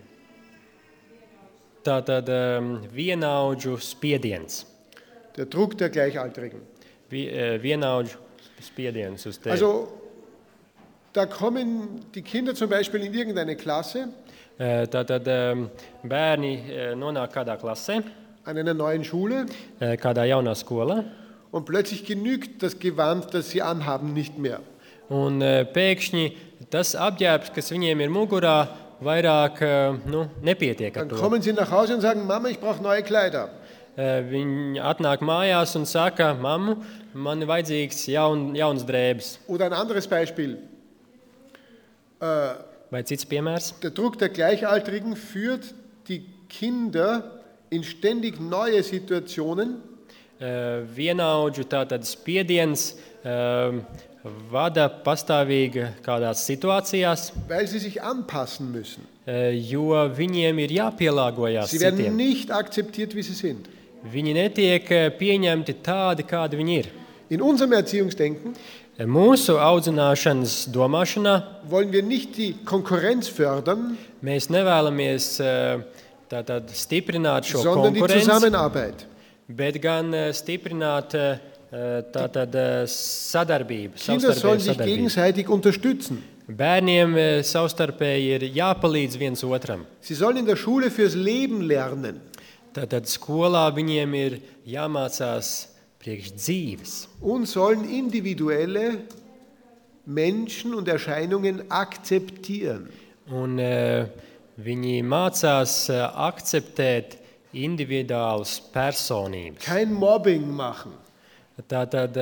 Tātad vienaudžu spiediens. Der Druck der Gleichaltrigen. Vienaudžu spiediens uz tevi. Also, da kommen die Kinder zum Beispiel in irgendeine Klasse, Tātad bērni nonāk kādā klasē, an einer neuen Schule, kādā jaunā skolā, und plötzlich genügt das Gewand, das sie anhaben, nicht mehr. un pēkšņi tas apģērbs, kas viņiem ir mugurā, vairāk nepietiek ar Dann to. kommen sie nach Hause und sagen, Mama, ich brauche neue Kleider. Viņi atnāk mājās un saka, mammu, man ir vajadzīgs jauns drēbes. Oder ein anderes Beispiel. Vai cits piemērs? Der Druck der Gleichaltrigen führt die Kinder in ständig neue Situationen, Vienaudžu tātad spiediens vada pastāvīgi kādās situācijās, weil sie sich anpassen müssen. jo viņiem ir jāpielāgojas Sie werden citiem. nicht akzeptiert, wie sie sind. Viņi netiek pieņemti tādi, kādi viņi ir. In unserem Erziehungsdenken Mūsu audzināšanas domāšanā wollen wir nicht die Konkurrenz fördern, mēs nevēlamies tātad stiprināt šo sondern die konkurenci, Zusammenarbeit. bet gan stiprināt tātad sadarbību, Kinder sollen savstarpēju sich sadarbību. gegenseitig unterstützen. Bērniem savstarpēji ir jāpalīdz viens otram. Sie sollen in der Schule fürs Leben lernen. Tātad skolā viņiem ir jāmācās priekš dzīves. Und sollen individuelle Menschen und Erscheinungen akzeptieren. Un viņi mācās akceptēt individuālas personības. Kein Mobbing machen. Tātad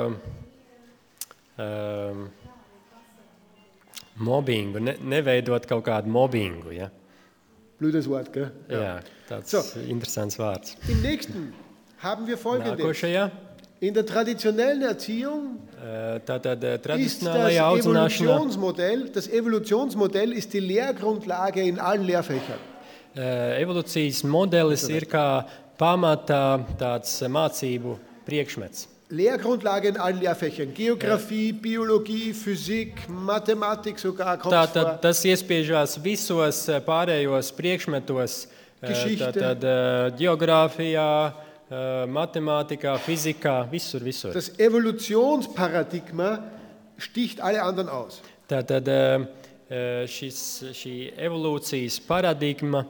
mobbingu, neveidot kaut kādu mobbingu. Ja? Blödes Wort, gell? Jā, tāds So. interesants vārds. Im nächsten haben wir Folgendes. Nākošajā, In der traditionellen Erziehung tātad ist tradicionālajā audzināšanā, Das Evolutionsmodell ist die Lehrgrundlage in allen Lehrfächern. evolūcijas modelis ir kā pamatā tāds mācību priekšmets. Lehrgrundlage in allen Lehrfächern. Geografie, Biologie, Physik, Mathematik sogar kommt Tātad vor. tas iespiežās visos pārējos priekšmetos, Geschichte. tātad geogrāfijā, matemātikā, fizikā, visur. Das Evolutionsparadigma sticht alle anderen aus. Tātad šī evolūcijas paradigma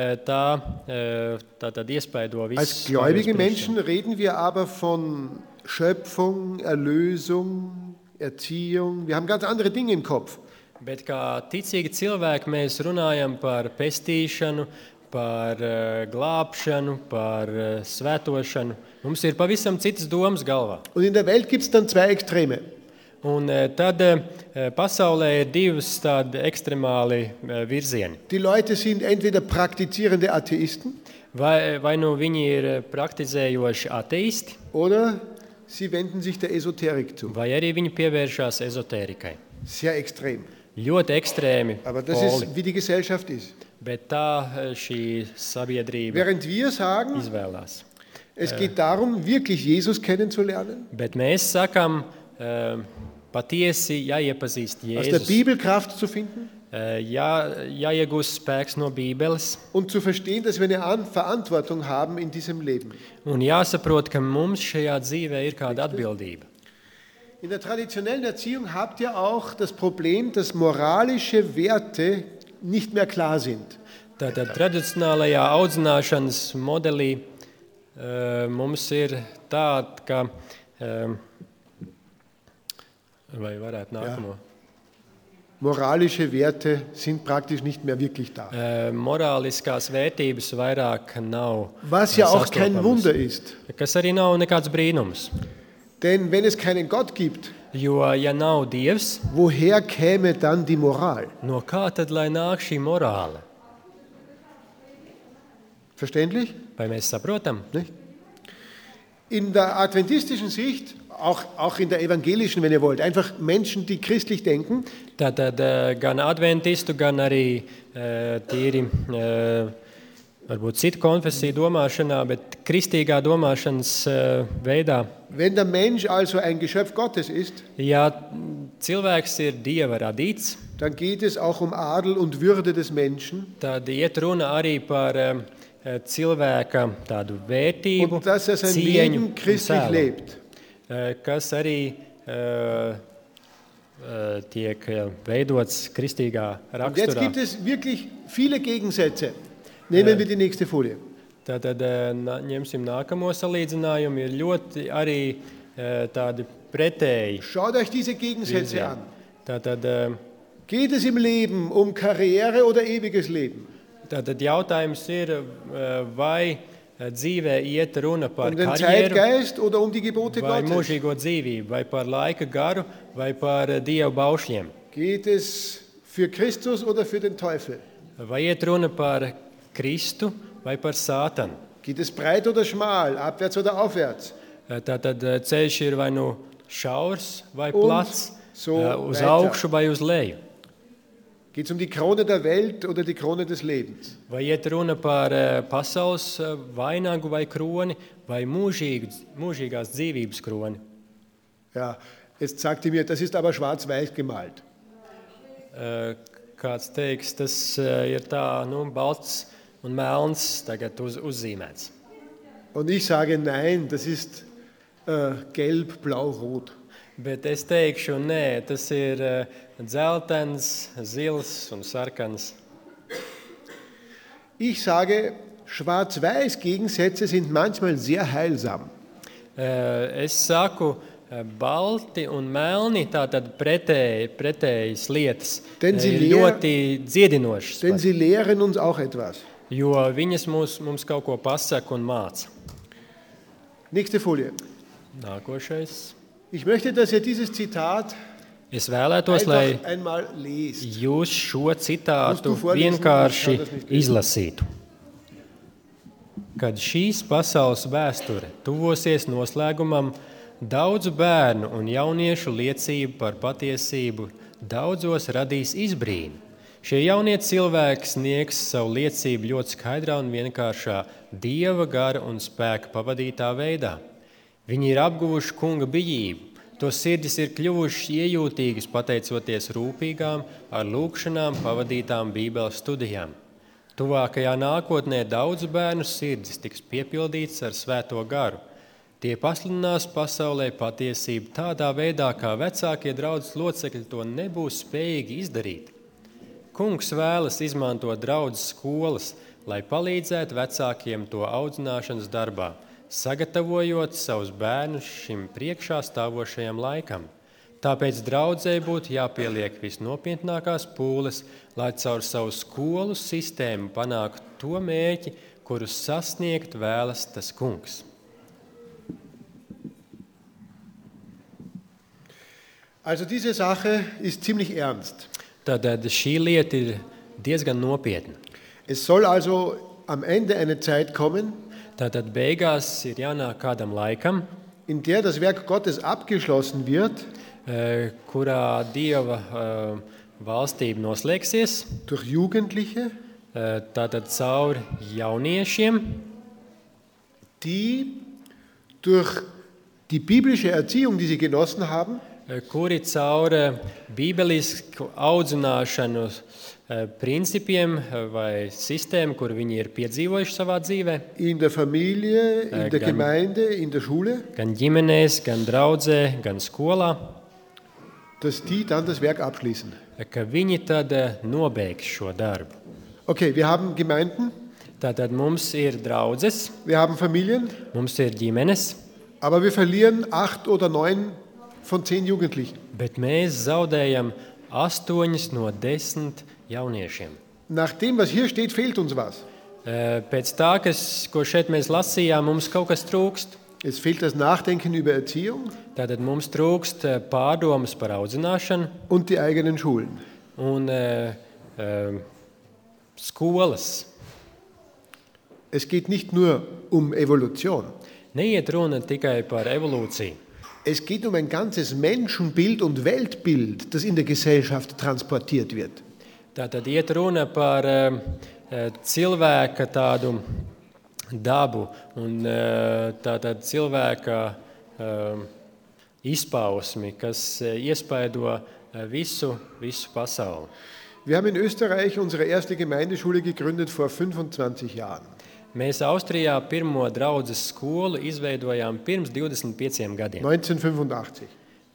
tātad iespaido visus. Als gläubige Menschen reden wir aber von Schöpfung, Erlösung, Erziehung. Wir haben ganz andere Dinge im Kopf. Bet kā ticīgi cilvēki mēs runājam par pestīšanu, par glābšanu, par svētošanu. Mums ir pavisam citas domas galvā. Und in der Welt gibt es dann zwei Extreme. Un tad pasaulē ir divas tādi ekstremāli virzieni. Die Leute sind entweder praktizierende Atheisten Vai nu viņi ir praktizējoši ateisti, oder sie wenden sich der Esoterik zu. vai arī viņi pievēršās ezotērikai. Sehr extrem. Ļoti ekstrēmi Aber das poli, ist, wie die Gesellschaft ist. bet tā šī sabiedrība Während wir sagen, izvēlās. es geht darum, wirklich Jesus kennenzulernen, Bet mēs sakām, patiesi jāiepazīst aus der Jēzus, Bibel Kraft zu finden jāiegūst spēks no Bībeles und zu verstehen, dass wir eine Verantwortung haben in diesem Leben. un jāsaprot, ka mums šajā dzīvē ir kāda atbildība. In der traditionellen Erziehung habt ihr auch das Problem, dass moralische Werte nicht mehr klar sind. Tātad tradicionālajā audzināšanas modelī mums ir tāda, ka vai varētu nākamo. Moralische Werte sind praktisch nicht mehr wirklich da. Morāliskās vērtības vairāk nav. Was ja auch kein sastopamas. Wunder ist. Kas arī nav nekāds brīnums. Denn wenn es keinen Gott gibt, Jo, ja nav Dievs, woher käme dann die Moral? no kā tad lai nāk šī morāle? Verständlich? Vai mēs saprotam? Nicht? In der adventistischen Sicht, auch in der evangelischen, wenn ihr wollt, einfach Menschen, die christlich denken, Tātad gan adventistu, gan arī tīri varbūt citu konfesiju domāšanā, bet kristīgā domāšanas veidā. wenn der Mensch also ein Geschöpf Gottes ist, Ja cilvēks ir Dieva radīts, dann geht es auch um Adel und Würde des Menschen tad iet runa arī par cilvēka tādu vērtību, und dass er sein cieņu Leben un christlich cēlumu, lebt. Kas arī tiek veidots kristīgā Und jetzt raksturā. gibt es wirklich viele Gegensätze. Nehmen wir die nächste Folie. Tātad ņemsim nākamo salīdzinājumu. Ir ļoti arī tādi pretēji. Schaut euch diese Gegensätze an. Tātad, Geht es im Leben um Karriere oder ewiges Leben? tātad jautājums ir, vai dzīvē iet runa par Um den karjeru, Zeitgeist oder um die Gebote vai Gottes? mūžīgo dzīvību, vai par laika garu, vai par Dievu baušļiem. Geht es Für Christus oder für den Teufel? Vai iet runa par Kristu vai par Sātanu? Geht es breit oder schmal, abwärts oder aufwärts? Tātad ceļš ir vai nu šaurs vai Un plats, so uz weiter. augšu vai uz leju. Geht es um die Krone der Welt oder die Krone des Lebens? Vai iet runa par pasaules vainagu vai kroni, vai mūžīgās dzīvības kroni. Ja, jetzt sagte mir, das ist aber schwarz-weiß gemalt. Kāds teiks, tas ir tā, nu, balts un melns tagad uzzīmēts. Und ich sage, nein, das ist gelb, blau, rot. Bet es teikšu, nē, tas ir dzeltens, zils un sarkans. Ich sage, schwarz-weiß Gegensätze sind manchmal sehr heilsam. Es saku, balti un melni, tātad pretējas lietas, Denn sie ir ļoti dziedinošas, Denn sie lehren uns auch etwas. jo viņas mums kaut ko pasaka un māca. Nächste Folie. Nākošais. Ich möchte, dass ihr dieses Zitat Es vēlētos, lai einfach einmal lest. jūs šo citātu Musst du vorlesen? vienkārši Ich kann das nicht lesen. izlasītu. Kad šīs pasaules vēsture tuvosies noslēgumam, daudzu bērnu un jauniešu liecība par patiesību daudzos radīs izbrīnu. Šie jaunie cilvēki sniegs savu liecību ļoti skaidrā un vienkāršā Dieva gara un spēka pavadītā veidā. Viņi ir apguvuši kunga bijību. To sirdis ir kļuvušas iejūtīgas pateicoties rūpīgām, ar lūgšanām pavadītām Bībeles studijām. Tuvākajā nākotnē daudzu bērnu sirdis tiks piepildīts ar svēto garu. Tie pasludinās pasaulē patiesību tādā veidā, kā vecākie draudzes locekļi to nebūs spējīgi izdarīt. Kungs vēlas izmantot draudzes skolas, lai palīdzētu vecākiem to audzināšanas darbā, sagatavojot savus bērnus šim priekšā stāvošajam laikam. Tāpēc draudzei būtu jāpieliek visnopietnākās pūles, lai caur savu skolu sistēmu panāktu to mērķi, kurus sasniegt vēlas tas kungs. Also diese Sache ist ziemlich ernst. Tātad šī lieta ir diezgan nopietna. Es soll also am Ende eine Zeit kommen, Tātad beigās ir jānāk kādam laikam, in der das Werk Gottes abgeschlossen wird kurā Dieva valstība noslēgsies, durch Jugendliche, tātad caur jauniešiem, die durch die biblische Erziehung, die sie genossen haben, kuri caur bībelisku audzināšanu principiem vai sistēmu, kur viņi ir piedzīvojuši savā dzīvē, in der Familie, in der Gemeinde, in der Schule, gan ģimenēs, gan draudzē, gan skolā, dass die dann das Werk abschließen. ka viņi tad nobeigs šo darbu. Okay, wir haben Gemeinden, Tātad mums ir draudzes, wir haben Familien, mums ir ģimenes, aber wir verlieren 8 oder 9 von 10 Jugendlichen. bet mēs zaudējam 8 no 10 jauniešiem. Nach dem, was hier steht, fehlt uns was. Pēc tā, ko šeit mēs lasījām, mums kaut kas trūkst. Es fehlt das Nachdenken über Erziehung Tātad mums trūkst pārdomas par audzināšanu und die eigenen Schulen. un skolas. Es geht nicht nur um Evolution. Neiet runa tikai par evolūciju. Es geht um ein ganzes Menschenbild und Weltbild, das in der Gesellschaft transportiert wird. Tātad iet runa par cilvēka tādu dabu un tātad cilvēka izpausmi, kas iespaido visu pasauli. Wir haben in Österreich unsere erste Gemeindeschule gegründet vor 25 Jahren. Mēs Austrijā pirmo draudzes skolu izveidojām pirms 25 gadiem. 1985.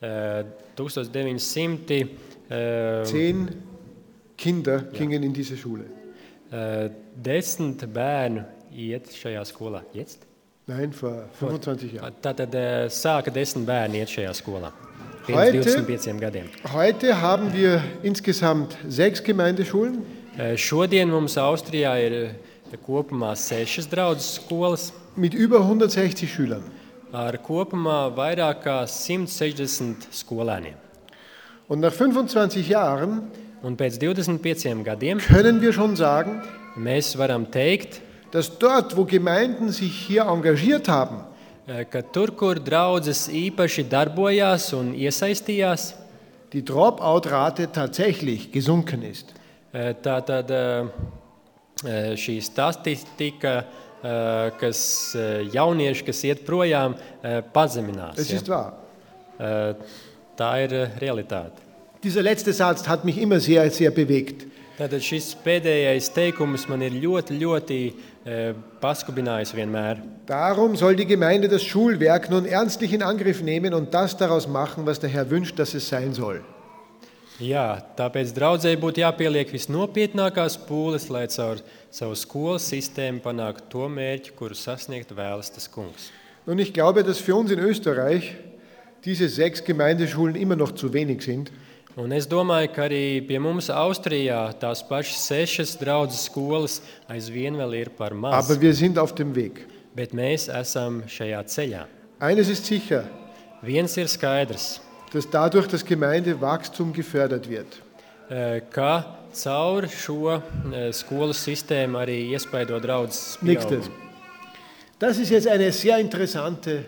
1900 10 Kinder gingen in diese Schule. 10 bērnu iet šajā skolā. Jetzt? Nein, vor 25 Jahren. Tātad sāka 10 bērni iet šajā skolā. Pirms 25 gadiem. Heute haben wir insgesamt 6 Gemeindeschulen. Šodien mums Austrijā ir kopumā 6 draudzes skolas Mit über 160 Schülern. ar kopumā vairāk kā 160 skolēniem. Und nach 25 Jahren Un pēc 25 gadiem können wir schon sagen, mēs varam teikt, dass dort, wo Gemeinden sich hier engagiert haben, ka tur, kur draudzes īpaši darbojās un iesaistījās, die Dropout-Rate tatsächlich gesunken ist. tātad šī statistika, kas jaunieši, kas iet projām, pazeminās. Das ist wahr. Tā ir realitāte. Dieser letzte Satz hat mich immer sehr, sehr bewegt. Tātad šis pēdējais teikums man ir ļoti paskubinājis vienmēr. Darum soll die Gemeinde das Schulwerk nun ernstlich in Angriff nehmen und das daraus machen, was der Herr wünscht, dass es sein soll. Jā, tāpēc draudzēji būtu jāpieliek visnopietnākās pūles, lai caur savu skolas sistēmu panāktu to mērķi, kuru sasniegt vēlas tas kungs. Und ich glaube, dass für uns in Österreich diese 6 Gemeindeschulen immer noch zu wenig sind. Un es domāju, ka arī pie mums Austrijā tās pašas 6 draudzes skolas aizvien vēl ir par maz. Aber wir sind auf dem Weg. Bet mēs esam šajā ceļā. Eines ist sicher, Viens ir skaidrs, dass dadurch das Gemeindewachstum gefördert wird. ka caur šo skolu sistēmu arī iespaido draudzes Nächstes. pieaugumu. Das ist jetzt eine sehr interessante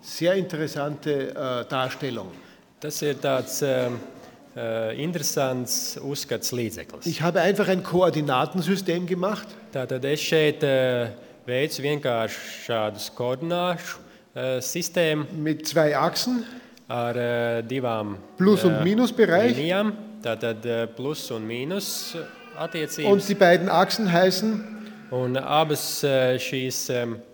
Darstellung. Tas ir tāds interesants uzskats līdzeklis. Ich habe einfach ein Koordinatensystem gemacht. Tātad es šeit veicu vienkārši šādus koordināšu sistēmu Mit 2 Achsen, ar 2 Plus- und Minusbereich. līnijām. Tātad plus un mīnus Und attiecības. die beiden Achsen heißen Un abas šīs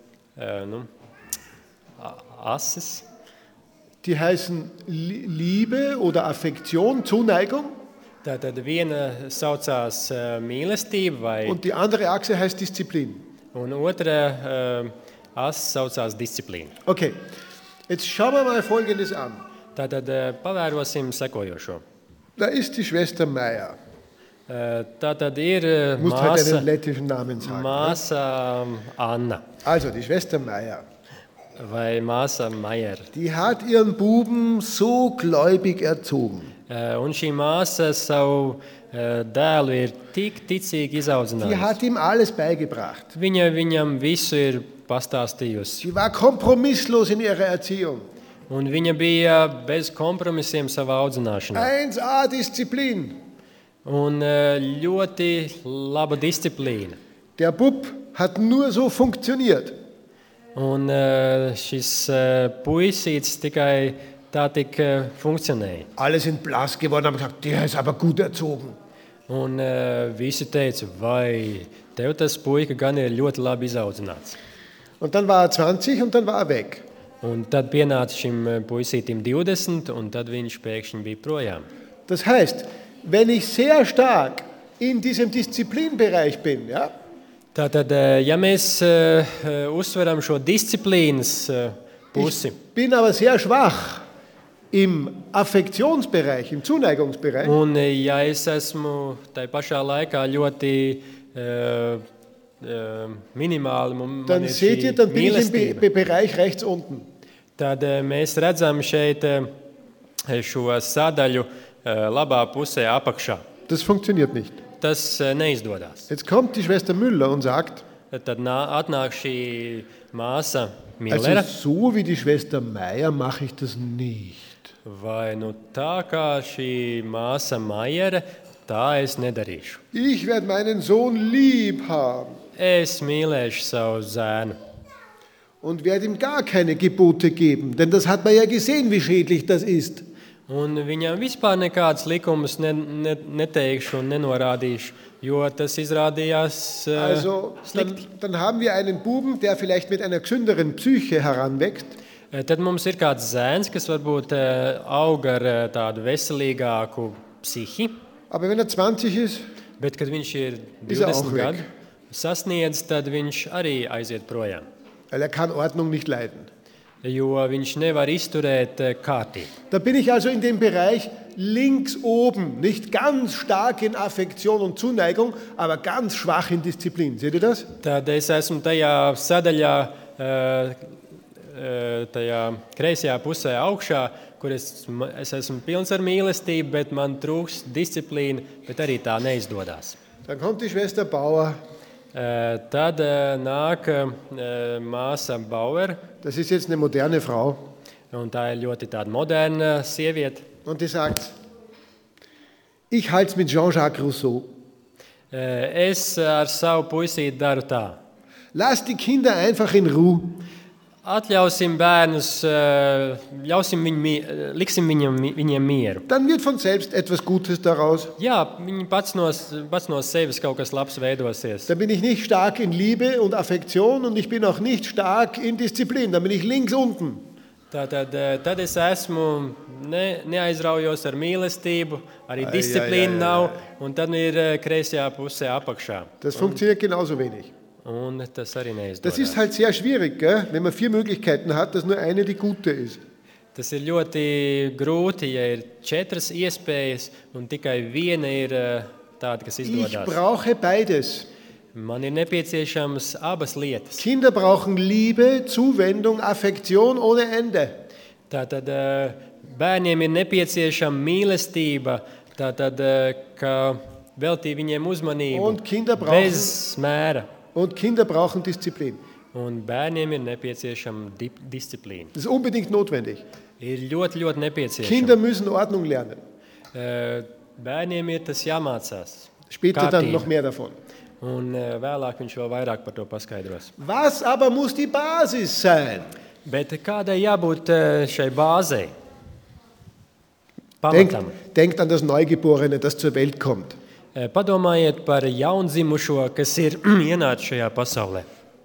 ases, Die heißen Liebe oder Affektion, Zuneigung, tātad viena saucās mīlestība vai und die andere Achse heißt Disziplin. un otra as saucās disciplīna. Okay, jetzt schauen wir mal Folgendes an. Tātad pavērosim sekojošo. Da ist die Schwester Meier. Tātad ir Muss halt māsa, einen lettischen Namen sagen. māsa Anna Also, die Schwester Meier, vai māsa Maier. die hat ihren Buben so gläubig erzogen. Un šī māsa savu dēlu ir tik ticīgi Die izaudzinājusi. hat ihm alles beigebracht. Viņa viņam visu ir pastāstījusi. Sie war kompromisslos in ihrer Erziehung. Un viņa bija bez kompromisiem savā audzināšanā. 1A Disziplin. Un ļoti laba disciplīna. Der Bub hat nur so funktioniert. Un šis puisītis tikai tā tik funkcionēja. Alle sind blass geworden, haben gesagt, der ist aber gut erzogen. Un visi teica, vai tev tas puika gan ir ļoti labi izaudzināts. Und dann war er 20 und dann war er weg. Un tad pienāca šim puisītim 20, un tad viņš pēkšņi bija projām. Das heißt, wenn ich sehr stark in diesem Disziplinbereich bin, ja, Tātad, ja mēs uzsveram šo disciplīnas pusi, ich bin aber sehr schwach im Affektionsbereich, im Zuneigungsbereich, un ja es esmu tai pašā laikā ļoti minimāli, man dann ir seht ihr, šī dann bin ich im mīlestība, Bereich rechts unten. tad mēs redzam šeit šo sadaļu labā pusē apakšā. Das funktioniert nicht. Tas neizdodas. Jetzt kommt die Schwester Müller und sagt, Tad atnāk šī māsa also Millera. so wie die Schwester Meier mache ich das nicht. Vai nu tā kā šī māsa Maiere, tā es nedarīšu. Ich werde meinen Sohn lieb haben Es mīlēšu savu zēnu. und werde ihm gar keine Gebote geben, denn das hat man ja gesehen, wie schädlich das ist. Un viņam vispār nekādas likumus neteikšu un nenorādīšu, jo tas izrādījās Also slikti. dann haben wir einen Buben, der vielleicht mit einer gesünderen Psyche heranwächst. Tad mums ir kāds zēns, kas varbūt aug ar tādu veselīgāku psihi, Aber wenn er 20 ist, bet kad viņš ir Ist er auch 20 weg. gadu sasniedz, tad viņš arī aiziet projām. weil er kann Ordnung nicht leiden. Jo viņš nevar izturēt kārtību. Da bin ich also in dem Bereich links oben, nicht ganz stark in Affektion und Zuneigung, aber ganz schwach in Disziplin. Seht ihr das? Tad es esmu tajā sadaļā tajā kreisajā pusē augšā, kur es esmu pilns ar mīlestību, bet man trūkst disciplīna, bet arī tā neizdodas. Dann kommt die Schwester Bauer. Tad nāk māsa Bauer, Das ist jetzt eine moderne Frau. un tā ir ļoti tāda moderna sieviete. Und die sagt, ich halte es mit Jean-Jacques Rousseau. Es ar savu puisīti daru tā. Lass die Kinder einfach in Ruhe. Atļausim bērnus, liksim viņiem mieru. Dann wird von selbst etwas Gutes daraus. Jā, viņi pats no sevis kaut kas labs veidosies. Dann bin ich nicht stark in Liebe und Affektion und ich bin auch nicht stark in Disziplin. Dann bin ich links unten. Tad es esmu neaizraujos ar mīlestību, arī disciplīna nav, un tad ir kreisajā pusē apakšā. Das funktioniert genauso wenig. Un tas arī neizdodas. Das ist halt sehr schwierig, gell? Wenn man 4 Möglichkeiten hat, dass nur eine die gute ist. Tas ir ļoti grūti, ja ir 4 iespējas, un tikai viena ir tāda, kas Ich izdodas. brauche beides. Man ir nepieciešamas abas lietas. Kinder brauchen Liebe, Zuwendung, Affektion ohne Ende. Tātad bērniem ir nepieciešama mīlestība, tātad, ka veltī viņiem uzmanību Un Kinder brauchen- bez mēra. Und Kinder brauchen Disziplin. Un bērniem ir nepieciešama disciplīna. Das ist unbedingt notwendig. Ir ļoti, ļoti nepieciešama. Kinder müssen Ordnung lernen. Bērniem ir tas jāmācās. Später dann Kārtība. noch mehr davon. Un vēlāk viņš vēl vairāk par to paskaidros. Was aber muss die Basis sein? Bet kādai jābūt šai bāzei? Pamatam. Denkt an das Neugeborene, das zur Welt kommt. Padomājiet par jaundzimušo, kas ir ienācis šajā pasaulē.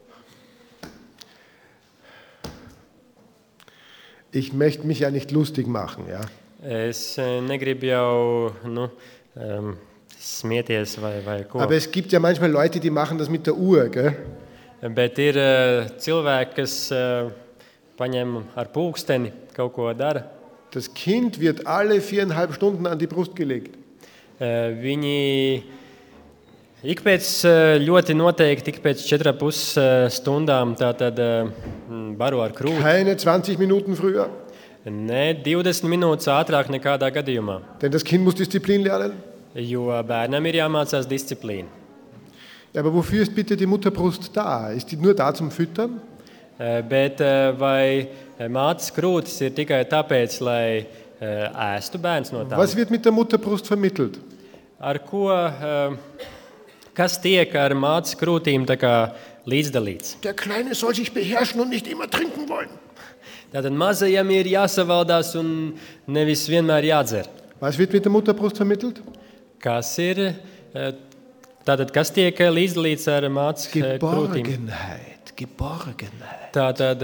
Ich möchte mich ja nicht lustig machen, ja. Es negribu jau smieties vai ko. Aber es gibt ja manchmal Leute, die machen das mit der Uhr, gell? Bet ir cilvēki, kas paņem ar pulksteni kaut ko dara. Das Kind wird alle 4,5 Stunden an die Brust gelegt. Viņi ik pēc ļoti noteikti, ik pēc 4,5 stundām tātad baro ar krūti. Keine 20 Minuten früher, Ne 20 minūtes ātrāk nekādā gadījumā, denn das Kind muss Disziplin lernen. jo bērnam ir jāmācās disciplīna. Ja, aber wofür ist bitte die Mutterbrust da? Ist die nur da zum Füttern? Bet vai mātes krūtis ir tikai tāpēc, lai ēstu bērns no tām? Was wird mit der Mutterbrust vermittelt? Ar ko, kas tiek ar mātes krūtīm tā kā līdzdalīts? Der Kleine soll sich beherrschen und nicht immer trinken wollen. Tātad mazajam ir jāsavaldās un nevis vienmēr jādzer. Was wird mit der Mutterbrust vermittelt? Kas ir, tātad kas tiek līdzdalīts ar mātes krūtīm? Geborgenheit, Geborgenheit. Tātad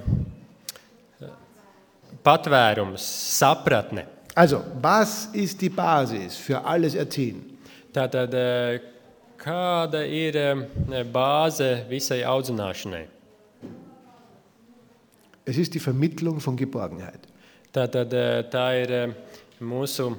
patvērums, sapratne. Also, was ist die Basis für alles Erziehen? Tātad kāda ir bāze visai audzināšanai? Es ist die Vermittlung von Geborgenheit. Tātad tā ir mūsu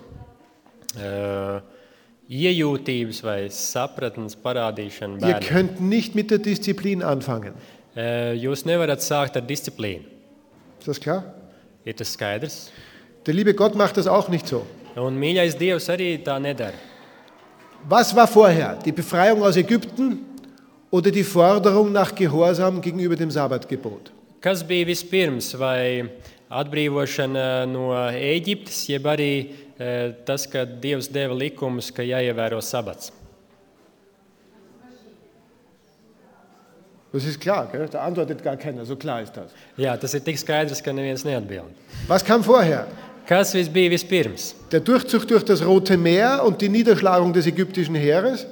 iejūtības vai sapratnes parādīšana Ihr bērnam. könnt nicht mit der Disziplin anfangen. Jūs nevarat sākt ar disciplīnu. Ist das klar? Ir tas skaidrs? Der liebe Gott macht das auch nicht so. Un mīļais Dievs arī tā nedara. Was war vorher? Die Befreiung aus Ägypten oder die Forderung nach Gehorsam gegenüber dem Sabbatgebot? Kas bija vispirms, vai atbrīvošana no Ēģiptes, jeb arī tas, ka Dievs deva likumus, ka jāievēro sabats? Das ist klar, gell? Da antwortet gar keiner, so klar ist das. Jā, tas ir tik skaidrs, ka neviens neatbild. Was kam vorher? Kas bija vispirms? Der Durchzug durch das Rote Meer und die Niederschlagung des ägyptischen Heeres?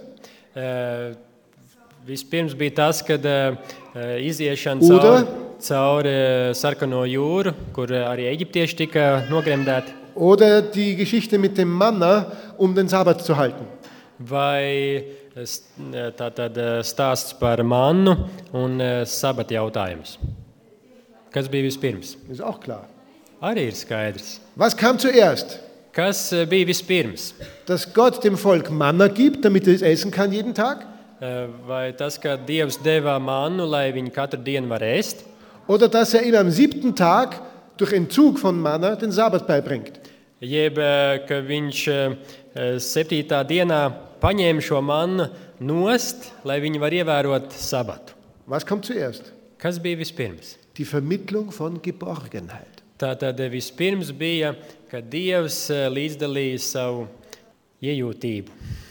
Vispirms bija tas, kad iziešana Oder? cauri Sarkano jūru, kur arī eģiptieši tika nogremdēti. Oder die Geschichte mit dem Manna, um den Sabbat zu halten? Vai tātad stāsts par mannu un sabata jautājums? Kas bija vispirms? Ist auch klar. Arī ir skaidrs. Was kam zuerst? Kas bija vispirms? Dass Gott dem Volk Manna gibt, damit es essen kann jeden Tag? Vai tas, ka Dievs deva mannu, lai viņi katru dienu var ēst? Oder dass er ihm am 7. Tag durch Entzug von Manna den Sabbat beibringt. Jeb, ka viņš 7. dienā paņēma šo mannu nost, lai viņi var ievērot sabatu. Was kommt zuerst? Kas bija vispirms? Die Vermittlung von Geborgenheit. Tātad vispirms bija, ka Dievs līdzdalīja savu iejūtību.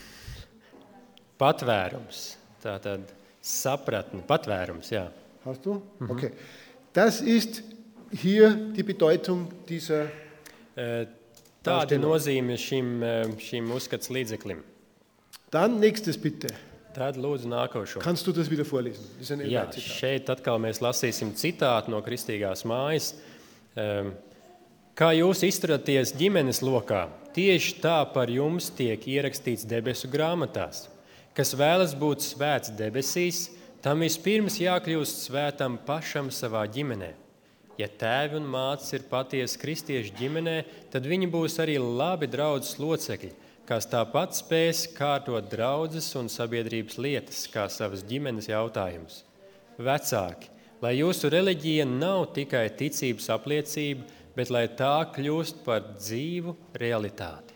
Patvērums, tātad sapratni, patvērums, jā. Hast du? Okay. Das ist hier die Bedeutung dieser Tāda nozīme šim uzskats līdzeklim. Dann nächstes bitte. Tad lūdzu nākošo. Kannst du das wieder vorlesen? Das ist ein Jā, Zitat. šeit atkal mēs lasīsim citātu no Kristīgās mājas. Kā jūs izturaties ģimenes lokā, tieši tā par jums tiek ierakstīts debesu grāmatās. Kas vēlas būt svēts debesīs, tam vispirms jākļūst svētam pašam savā ģimenē. Ja tēvi un mātes ir patiesi kristiešu ģimenē, tad viņi būs arī labi draudzes locekļi, kas tāpat spēs kārtot draudzes un sabiedrības lietas, kā savas ģimenes jautājumus. Vecāki, lai jūsu reliģija nav tikai ticības apliecība, bet lai tā kļūst par dzīvu realitāti.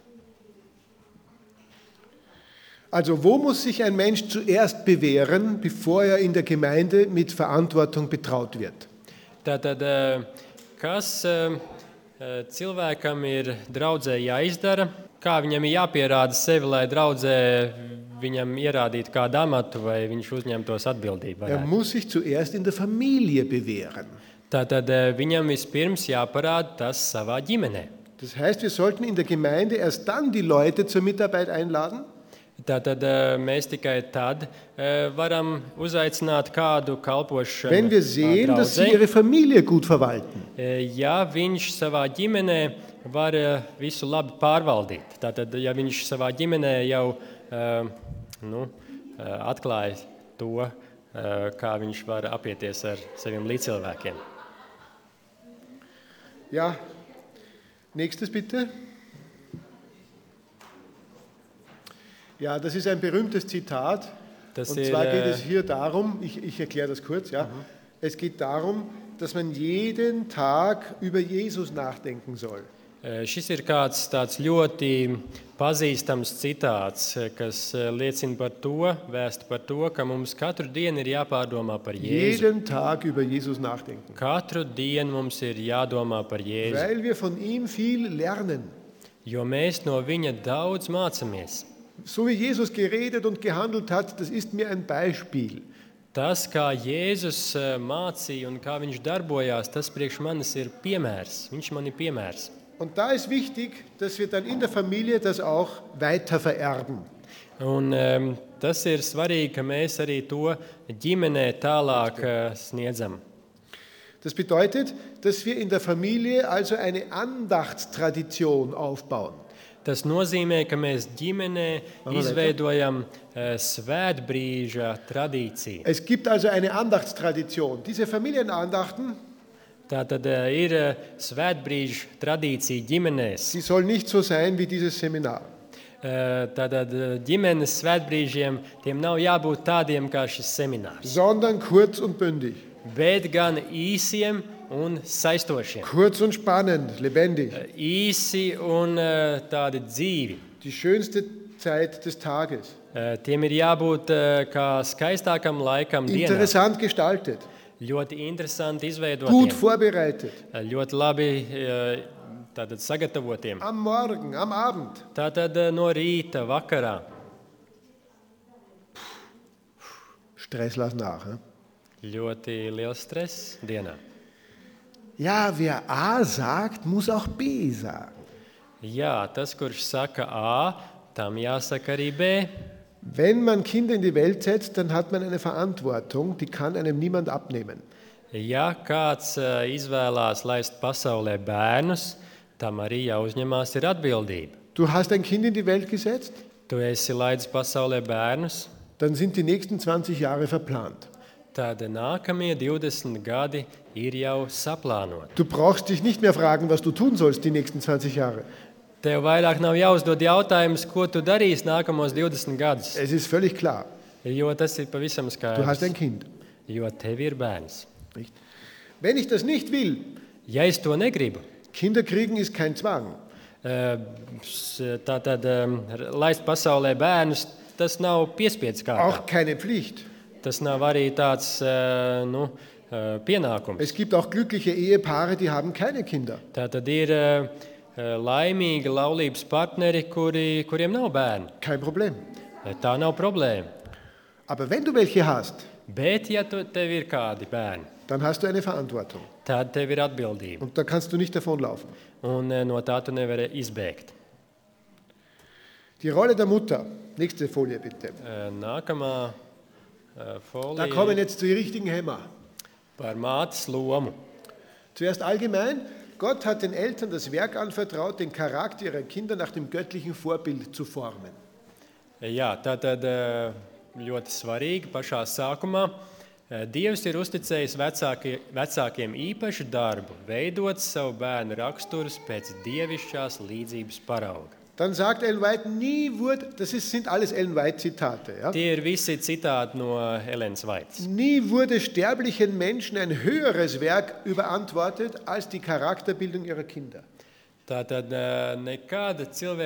Also wo muss sich ein Mensch zuerst bewähren, bevor er in der Gemeinde mit Verantwortung betraut wird? Tātad, kas cilvēkam ir draudzē jāizdara, kā viņam ir jāpierāda sevi, lai draudzē viņam ierādītu kādu amatu vai viņš uzņemtos atbildību? Er muss sich zuerst in der Familie bewähren. Tātad viņam vispirms jāparāda tas savā ģimenē. Das heißt, wir sollten in der Gemeinde erst dann die Leute zur Mitarbeit einladen, Tātad mēs tikai tad varam uzaicināt kādu kalpošanu wenn wir sehen, dass sie draudzei, ihre Familie gut verwalten. ja viņš savā ģimenē var visu labi pārvaldīt. Tātad, ja viņš savā ģimenē jau atklāja to, kā viņš var apieties ar saviem līdzcilvēkiem. Ja, nächstes bitte. Ja, das ist ein berühmtes Zitat. Das Und ist, zwar geht es hier darum, ich erkläre das kurz, ja. Es geht darum, dass man jeden Tag über Jesus nachdenken soll. Šis ir kāds tāds ļoti pazīstams citāts, kas liecina par to, vēsta par to, ka mums katru dienu ir jāpārdomā par Jēzu. Jeden Tag über Jesus nachdenken. Katru dienu mums ir jādomā par Jēzu, Weil wir von ihm viel lernen. jo mēs no viņa daudz mācāmies. So wie Jesus geredet und gehandelt hat, das ist mir ein Beispiel. Tas, kā Jēzus mācīja un kā viņš darbojās, tas priekš manis ir piemērs. Viņš man ir piemērs. Und da ist wichtig, dass wir dann in der Familie das auch weiter vererben. Un tas ir svarīgi, ka mēs arī to ģimenē tālāk sniedzam. Das bedeutet, dass wir in der Familie also eine Andachtstradition aufbauen. Tas nozīmē, ka mēs ģimenē izveidojam svētbrīža tradīciju. Es gibt also eine Andachtstradition. Diese Familienandachten, Tātad ir svētbrīža tradīcija ģimenēs. die soll nicht so sein wie dieses Seminar. Tātad ģimenes svētbrīžiem tiem nav jābūt tādiem kā šis seminārs, Sondern kurz und bündig. bet gan īsiem un saistošiem. Kurz und spannend, lebendig. Īsi un tādi dzīvi. Die schönste Zeit des Tages. Tiem ir jābūt kā skaistākam laikam dienā. Interessant gestaltet. Ļoti interesanti Gut izveidotiem, vorbereitet. ļoti labi tātad sagatavotiem. Am Morgen, am Abend. Tātad no rīta, vakarā. Stress lass nach. He? Ļoti liels stress dienā. Ja, wer A sagt, muss auch B sagen. Jā, tas, kurš saka A, tam jāsaka arī B. Wenn man Kinder in die Welt setzt, dann hat man eine Verantwortung, die kann einem niemand abnehmen. Ja kāds izvēlās laist pasaulē bērnus, tam arī jāuzņemās ir atbildība. Du hast ein Kind in die Welt gesetzt, Tu esi laidis pasaulē bērnus, dann sind die nächsten 20 Jahre verplant. tad nākamie 20 gadi ir jau saplānoti. Du brauchst dich nicht mehr fragen, was du tun sollst die nächsten 20 Jahre. Tev vairāk nav jāuzdod jautājums, ko tu darīsi nākamos 20 gadus, Es ist völlig klar, jo tas ir pavisam du hast ein skaidrs, Kind. jo tev ir bērns. Nicht? Wenn ich das nicht will, Ja es to negribu, Kinder kriegen ist kein Zwang. tātad laist pasaulē bērnus, tas nav piespiedu kārtā. Auch keine Pflicht. Tas nav arī tāds pienākums. Es gibt auch glückliche Ehepaare, die haben keine Kinder. Tātad ir laimīgi laulības partneri, kuriem nav bērni. Kein Problem. Tā nav problēma. Aber wenn du welche hast, Bet, ja tev ir kādi bērni, dann hast du eine Verantwortung. tad tev ir atbildība. Und da kannst du nicht davonlaufen. Un no tā tu nevari izbēgt. Die Rolle der Mutter. Nächste Folie bitte. Nākamā Da folija kommen jetzt die richtigen Hämmer. par mātes lomu. Zuerst allgemein. Gott hat den Eltern das Werk anvertraut, den Charakter ihrer Kinder nach dem göttlichen Vorbild zu formen. Jā, tātad ļoti svarīgi pašā sākumā. Dievs ir uzticējis vecākiem īpašu darbu, veidot savu bērnu raksturus pēc dievišķās līdzības parauga. Dann sagt Ellen White, sind alles Ellen White-Zitate. Ja? Tie ir visi citāti no Elenas Vaits. Nie wurde sterblichen Menschen ein höheres Werk überantwortet als die Charakterbildung ihrer Kinder. Tātad nekāda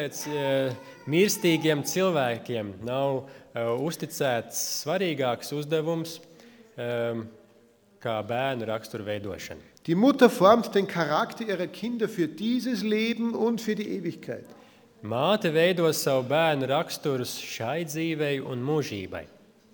mirstīgiem cilvēkiem nav uzticēts svarīgāks uzdevums kā bērnu raksturu veidošana. Die Mutter formt den Charakter ihrer Kinder für dieses Leben und für die Ewigkeit. Māte veido savu bērnu raksturus šai dzīvei un mūžībai.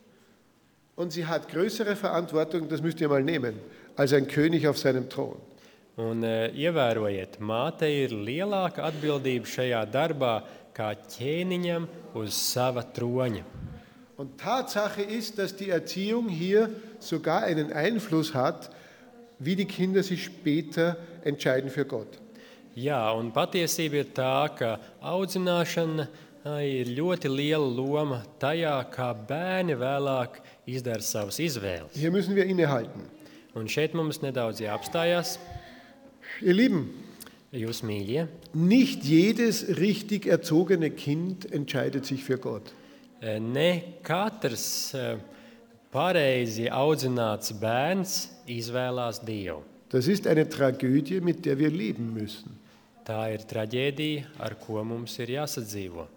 Und sie hat größere Verantwortung, das müsst ihr mal nehmen, als ein König auf seinem Thron. Un ievērojiet, māte ir lielāka atbildība šajā darbā kā ķēniņam uz sava troņa. Und Tatsache ist, dass die Erziehung hier sogar einen Einfluss hat, wie die Kinder sich später entscheiden für Gott. Jā, un patiesība ir tā, ka audzināšana ir ļoti liela loma tajā, kā bērni vēlāk izdara savas izvēles. Hier müssen wir innehalten. Un šeit mums nedaudz jāapstājās. Ihr Lieben, Jūs mīļie, nicht jedes richtig erzogene Kind entscheidet sich für Gott. ne katrs pareizi audzināts bērns izvēlās Dievu. Das ist eine Tragödie, mit der wir leben müssen. Tā ir traģēdija, ar ko mums ir jāsadzīvo.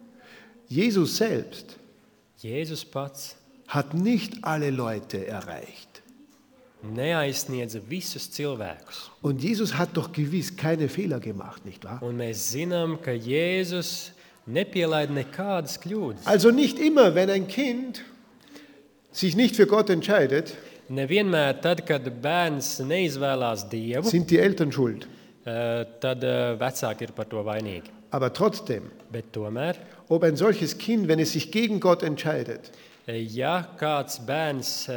Jesus selbst Jēzus pats hat nicht alle Leute erreicht. neaizsniedza visus cilvēkus. Und Jesus hat doch gewiss keine Fehler gemacht, nicht wahr? Un mēs zinām, ka Jēzus nepielaida nekādas kļūdas. Also nicht immer, wenn ein Kind sich nicht für Gott entscheidet, Nevienmēr tad, kad bērns neizvēlās Dievu, sind die Eltern schuld. tad vecāki ir par to vainīgi. Aber trotzdem, Bet tomēr, ob ein solches Kind, wenn es sich gegen Gott entscheidet, ja kāds bērns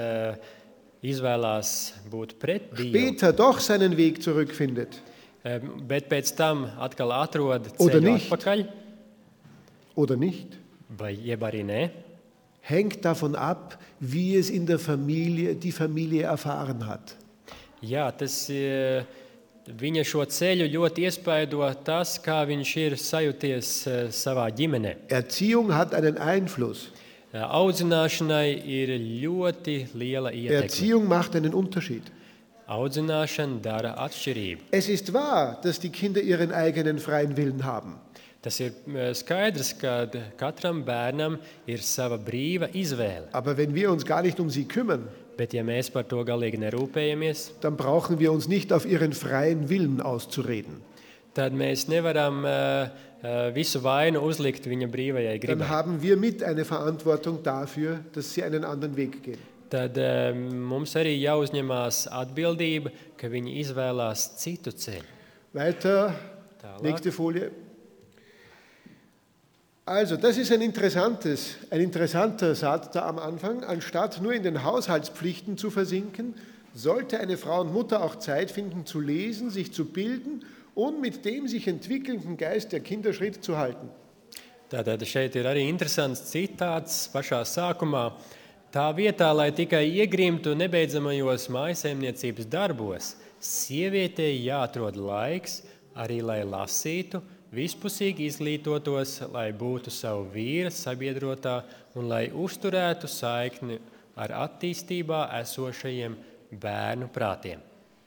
izvēlās būt pret Dievu, später doch seinen Weg zurückfindet bet pēc tam atkal atrod Oder ceļu nicht. atpakaļ, oder nicht, vai jeb arī nē, hängt davon ab, wie es in der Familie die Familie erfahren hat. jā, tas viņa šo ceļu ļoti iespaido tas, kā viņš ir sajūties savā ģimenē. Erziehung hat einen Einfluss. Audzināšanai ir ļoti liela ietekme. Erziehung macht einen Unterschied. Audzināšana dara atšķirību. Es ist wahr, dass die Kinder ihren eigenen freien Willen haben. Tas ir skaidrs, ka katram bērnam ir sava brīva izvēle. Aber wenn wir uns gar nicht um sie kümmern, Bet ja mēs par to galīgi nerūpējamies, dann brauchen wir uns nicht auf ihren freien Willen auszureden. tad mēs nevaram visu vainu uzlikt viņa brīvajai Dann gribai. haben wir mit eine Verantwortung dafür, dass sie einen anderen Weg gehen. Tad mums arī jāuzņemās atbildība, ka viņi izvēlās citu ceļu. Weiter, Tālāk. nächste Folie. Also, das ist ein interessanter Satz da am Anfang. Anstatt nur in den Haushaltspflichten zu versinken, sollte eine Frau und Mutter auch Zeit finden, zu lesen, sich zu bilden und mit dem sich entwickelnden Geist der Kinder Schritt zu halten. Tātad šeit ir arī interesants citāts pašā sākumā. Tā vietā, lai tikai iegrimtu nebeidzamajos mājsaimniecības darbos, sievietei jāatrod laiks arī, lai lasītu, vispusīgi izglītotos, lai būtu savu vīra sabiedrotā un lai uzturētu saikni ar attīstībā esošajiem bērnu prātiem.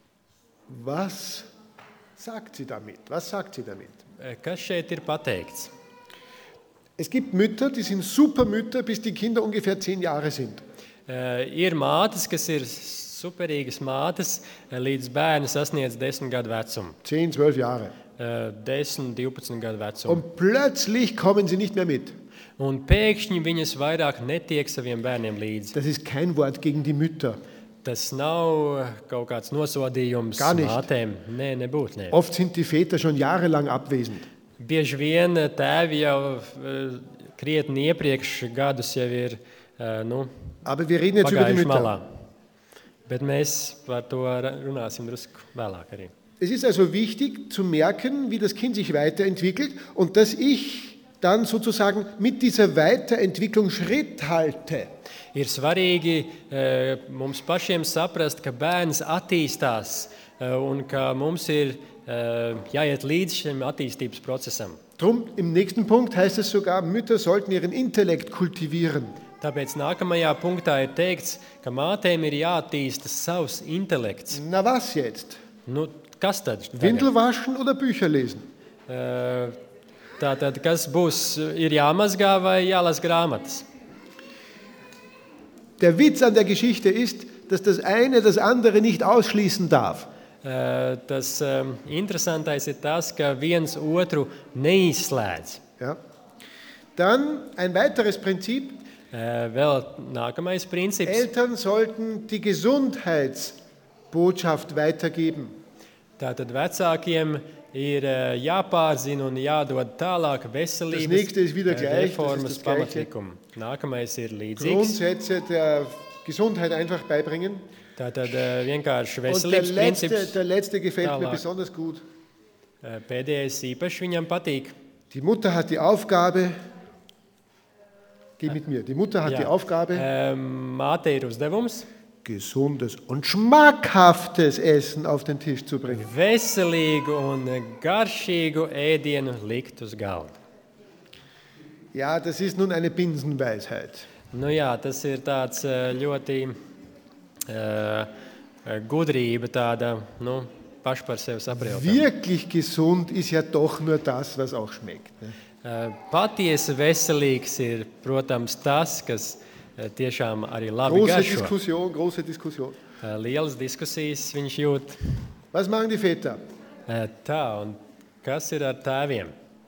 Was sagt sie damit? Was sagt sie damit? Kas šeit ir pateikts? Es gibt Mütter, die sind super Mütter, bis die Kinder ungefähr 10 Jahre sind. Ir mātes, kas ir superīgas mātes, līdz bērni sasniedz 10 gadu vecumu. 10, 12 Jahre. 10, 12 gadu vecumu. Und plötzlich kommen sie nicht mehr mit. Un pēkšņi viņas vairāk netiek saviem bērniem līdzi. Das ist kein Wort gegen die Mütter. Tas nav kaut kāds nosodījums Gar nicht. mātēm. Nē, nebūtu. Nē. Oft sind die Väter schon jahrelang abwesend. Bieži vien tēvi jau krietni iepriekš gadus jau ir Aber wir reden jetzt über die pagājuši Mütter. malā. Bet mēs par to runāsim drusku vēlāk arī. Es ist also wichtig zu merken, wie das Kind sich weiterentwickelt und dass ich dann sozusagen mit dieser Weiterentwicklung Schritt halte. Ir svarīgi mums pašiem saprast, ka bērns attīstās un ka mums ir jāiet līdz šim attīstības procesam. Drum im nächsten Punkt heißt es sogar, Mütter sollten ihren Intellekt kultivieren. Tāpēc nākamajā punktā ir teikts, ka mātēm ir jāattīsta savs intelekts. Na was jetzt? Nu, kas tad? tagad? Windel waschen oder Bücher lesen? Tātad, kas būs, ir jāmazgā vai jālasa grāmatas? Der Witz an der Geschichte ist, dass das eine das andere nicht ausschließen darf. Tas interesantais ir tas, ka viens otru neizslēdz. Ja. Dann ein weiteres Prinzip. Vēl nākamais princips. Eltern sollten die Gesundheitsbotschaft weitergeben. Tātad vecākiem ir jāpārzina un jādod tālāk Das nächste ist wieder veselības gleich, das reformas ist das Gleiche. pamatlikumu. Nākamais ir līdzīgs. Grundsätze der Gesundheit einfach beibringen. Tātad vienkārši Und veselības princips. der letzte gefällt mir Tālāk. besonders gut. Pēdējais īpaši viņam patīk. Die Mutter hat die Aufgabe, geh mit mir, die Mutter hat die Aufgabe, Māte ir uzdevums gesundes und schmackhaftes Essen auf den Tisch zu bringen. veselīgu un garšīgu ēdienu likt uz galda. Ja, das ist nun eine Binsenweisheit. Nu jā, tas ir tāds ļoti gudrība, tāda paša par sevi saprotama. Wirklich gesund ist ja doch nur das, was auch schmeckt. Ne? Patiesi veselīgs ir, protams, tas, kas tiešām arī labi garšo. Große Diskussion. Lielas diskusijas viņš jūt. Was machen die Väter? Tā, un kas ir ar tēviem?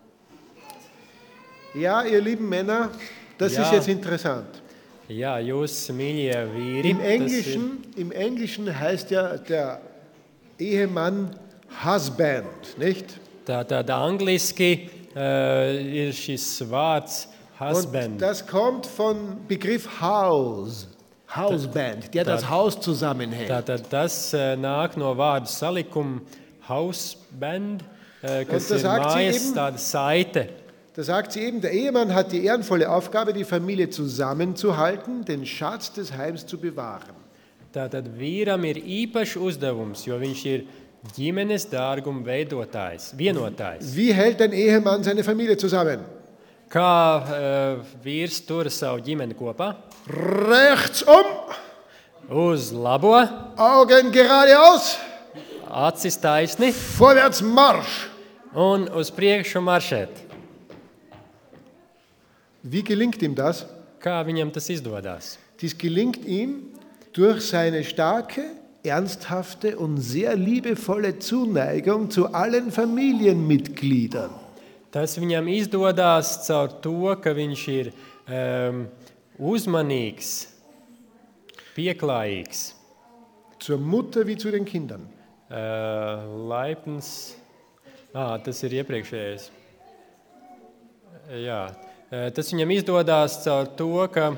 Ja, ihr lieben Männer, das Ja. ist jetzt interessant. Jā, jūs, mīļie vīri, Im Englischen heißt ja der Ehemann Husband, nicht? Tātad angliski ir šis vārds Und husband. das kommt vom Begriff House, Houseband, der das Haus zusammenhält. Tātad tas nāk no vārdu salikuma houseband, kas das ir sagt sie mājas eben- tāda saite. Da sagt sie eben, der Ehemann hat die ehrenvolle Aufgabe, die Familie zusammenzuhalten, den Schatz des Heims zu bewahren. Tātad vīram ir īpašs uzdevums, jo viņš ir ģimenes dārguma vienotājs. Wie hält ein Ehemann seine Familie zusammen? Kā vīrs tur savu ģimeni kopā? Rechts Uz labo, Augen geradeaus, acis taisni vorwärts Marsch. un uz priekšu maršēt. Wie gelingt ihm das? Kā viņam tas izdodas? Dies gelingt ihm durch seine starke, ernsthafte und sehr liebevolle Zuneigung zu allen Familienmitgliedern. Tas viņam izdodas caur to, ka viņš ir uzmanīgs, pieklājīgs, Zur Mutter wie zu den Kindern. laipns. Tas ir iepriekšējais. Jā. Tas viņam izdodas caur to, ka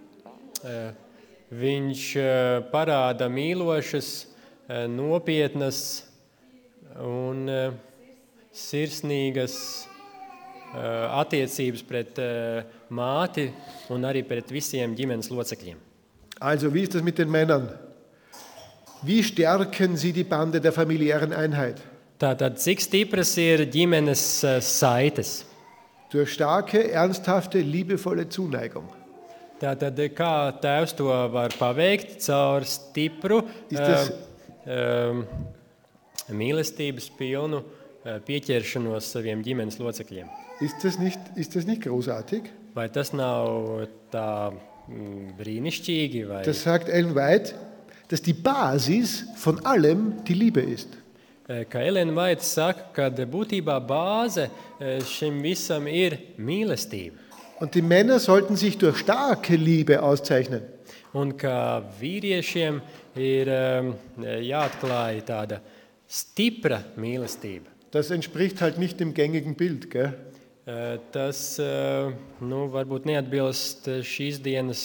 viņš parāda mīlošas, nopietnas un sirsnīgas attiecības pret māti un arī pret visiem ģimenes locekļiem. Also, wie ist das mit den Männern? Wie stärken sie die Bande der familiären Einheit? Tātad, cik stipras ir ģimenes saites? Durch starke, ernsthafte, liebevolle Zuneigung. Tātad, kā tēvs to var paveikt caur stipru, Ist das- mīlestības pilnu pieķeršanos saviem ģimenes locekļiem. Ist das nicht großartig? Vai tas nav tā brīnišķīgi? Vai? Das sagt Ellen White, dass die Basis von allem die Liebe ist. Kā Elena Vaita saka, ka būtībā bāze šim visam ir mīlestība. Und die Männer sollten sich durch starke Liebe auszeichnen. Un ka vīriešiem ir jāatklāj tāda stipra mīlestība. Das entspricht halt nicht dem gängigen Bild, gell? Tas varbūt neatbilst šīs dienas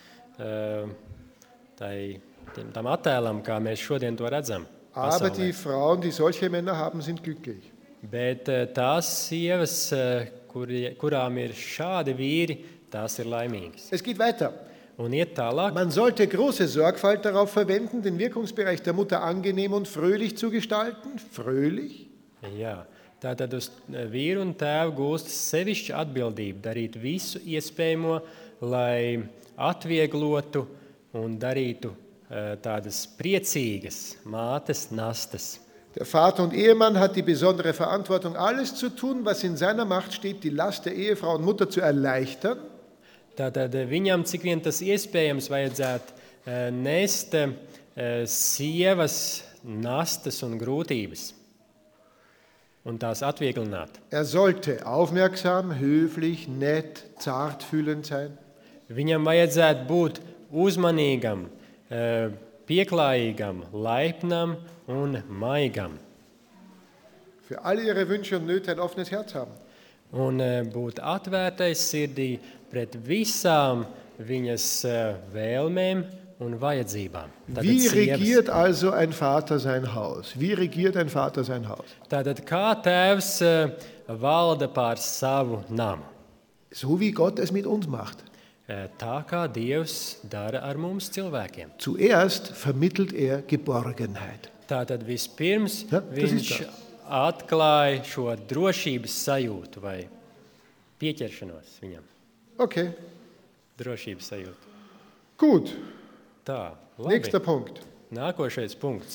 tam attēlam, kā mēs šodien to redzam. Aber die Frauen, die solche Männer haben, sind glücklich. Bet tās sievas, kurām ir šādi vīri, tās ir laimīgas. Es geht weiter. Un iet tālāk. Man sollte große Sorgfalt darauf verwenden, den Wirkungsbereich der Mutter angenehm und fröhlich zu gestalten. Fröhlich? Jā. Tātad uz vīru un tēvu gūstas sevišķa atbildība darīt visu iespējamo, lai atvieglotu un darītu tādas priecīgas mātes nastas. Der Vater und Ehemann hat die besondere Verantwortung, alles zu tun, was in seiner Macht steht, die Last der Ehefrau und Mutter zu erleichtern. Tātad viņam, cik vien tas iespējams, vajadzētu nest sievas nastas un grūtības un tās atvieglināt. Sollte aufmerksam, höflich, nett, zartfühlend sein. Viņam vajadzētu būt uzmanīgam, pieklājīgam, laipnam un maigam. Für alle ihre Wünsche und Nöte ein offenes Herz haben. Un būt atvērtais sirdī pret visām viņas vēlmēm un vajadzībām. Wie regiert also ein Vater sein Haus? Wie regiert ein Vater sein Haus? Tātad kā tēvs valda pār savu namu? So wie Gott es mit uns macht. Tā kā Dievs dara ar mums cilvēkiem. Zuerst vermittelt Geborgenheit. Tātad vispirms viņš atklāja šo drošības sajūtu vai pieķeršanos viņam. Okay. Drošības sajūtu. Gut. Tā, labi. Nächster Punkt. Nākošais punkts.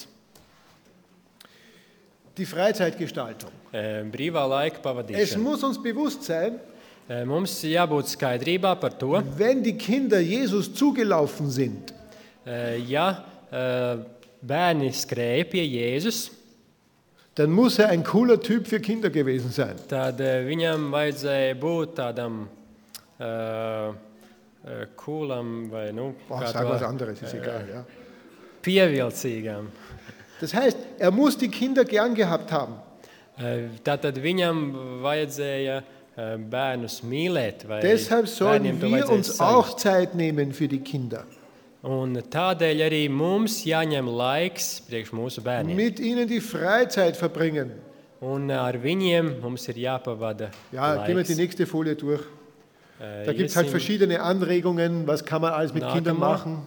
Die Freizeitgestaltung. Brīvā laika pavadīšana. Es muss uns bewusst sein, mums jābūt skaidrībā par to, wenn die Kinder Jesus zugelaufen sind, ja bērni skrēja pie Jēzus, dann muss ein cooler Typ für Kinder gewesen sein. Tad viņam vajadzēja būt tādam coolam vai, sag was anderes, ist egal, ja. Pievilcīgam. Das heißt, muss die Kinder gern gehabt haben. Tātad viņam vajadzēja bērnus mīlēt. Deshalb sollen wir uns auch Zeit nehmen für die Kinder. Un tādēļ arī mums jāņem laiks priekš mūsu bērniem. Mit ihnen die Freizeit verbringen. Un ar viņiem mums ir jāpavada laiks. Gehen wir die nächste Folie durch. Da gibt es halt verschiedene Anregungen, was kann man alles mit Kindern machen.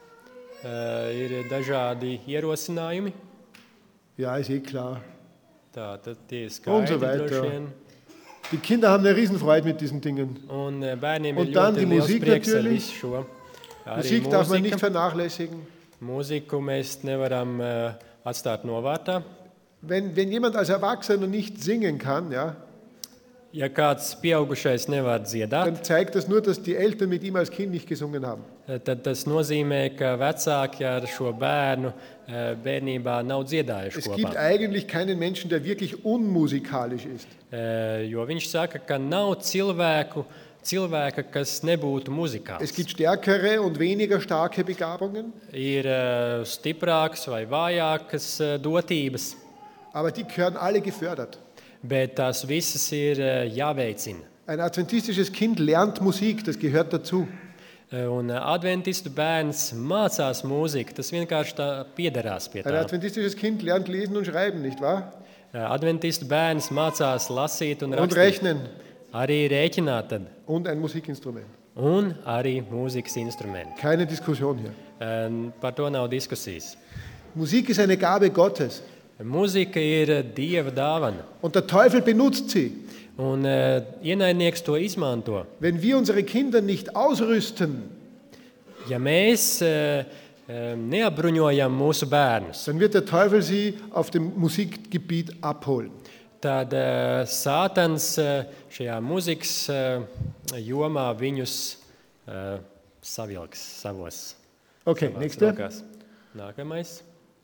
Ir dažādi ierosinājumi. Ja, ist klar. Tātad tie ir und so weiter. Die Kinder haben eine Riesenfreude mit diesen Dingen. Und dann die Musik natürlich. Musik darf man nicht vernachlässigen. Mūziku mēs nevaram atstāt novārtā. Wenn jemand als Erwachsener nicht singen kann, ja kāds pieaugušais nevar dziedāt, dann zeigt das nur, dass die Eltern mit ihm als Kind nicht gesungen haben. Tad tas nozīmē, ka vecāki ar šo bērnu bērnībā nav dziedājuši kopā. Es gibt eigentlich keinen Menschen, der wirklich unmusikalisch ist. Jo viņš saka, ka nav cilvēka, kas nebūtu muzikāls. Es gibt stärkere und weniger starke Begabungen. Ir stiprākas vai vājākas dotības. Aber die gehören alle gefördert. Bet tās visas ir jāveicina. Ein adventistisches Kind lernt Musik, das gehört dazu. Un adventistu bērns mācās mūziku, tas vienkārši tā piederās pie tā. Ein adventistisches Kind lernt lesen und schreiben, nicht wahr? Adventistu bērns mācās lasīt un rakstīt. Und rechnen. Arī rēķināt tad. Und ein Musikinstrument. Un arī mūzikas instrumenti. Keine Diskussion hier. Par to nav diskusijas. Musik ist eine Gabe Gottes. Mūzika ir Dieva dāvana. Und der Teufel benutzt sie. Un ienaidnieks to izmanto. Wenn wir unsere Kinder nicht ausrüsten, ja mēs neapbruņojam mūsu bērnus, dann wird der Teufel sie auf dem Musikgebiet abholen. tad Sātans šajā mūzikas jomā viņus savilks savos Okay, savās nächste. rokās. Nākamais.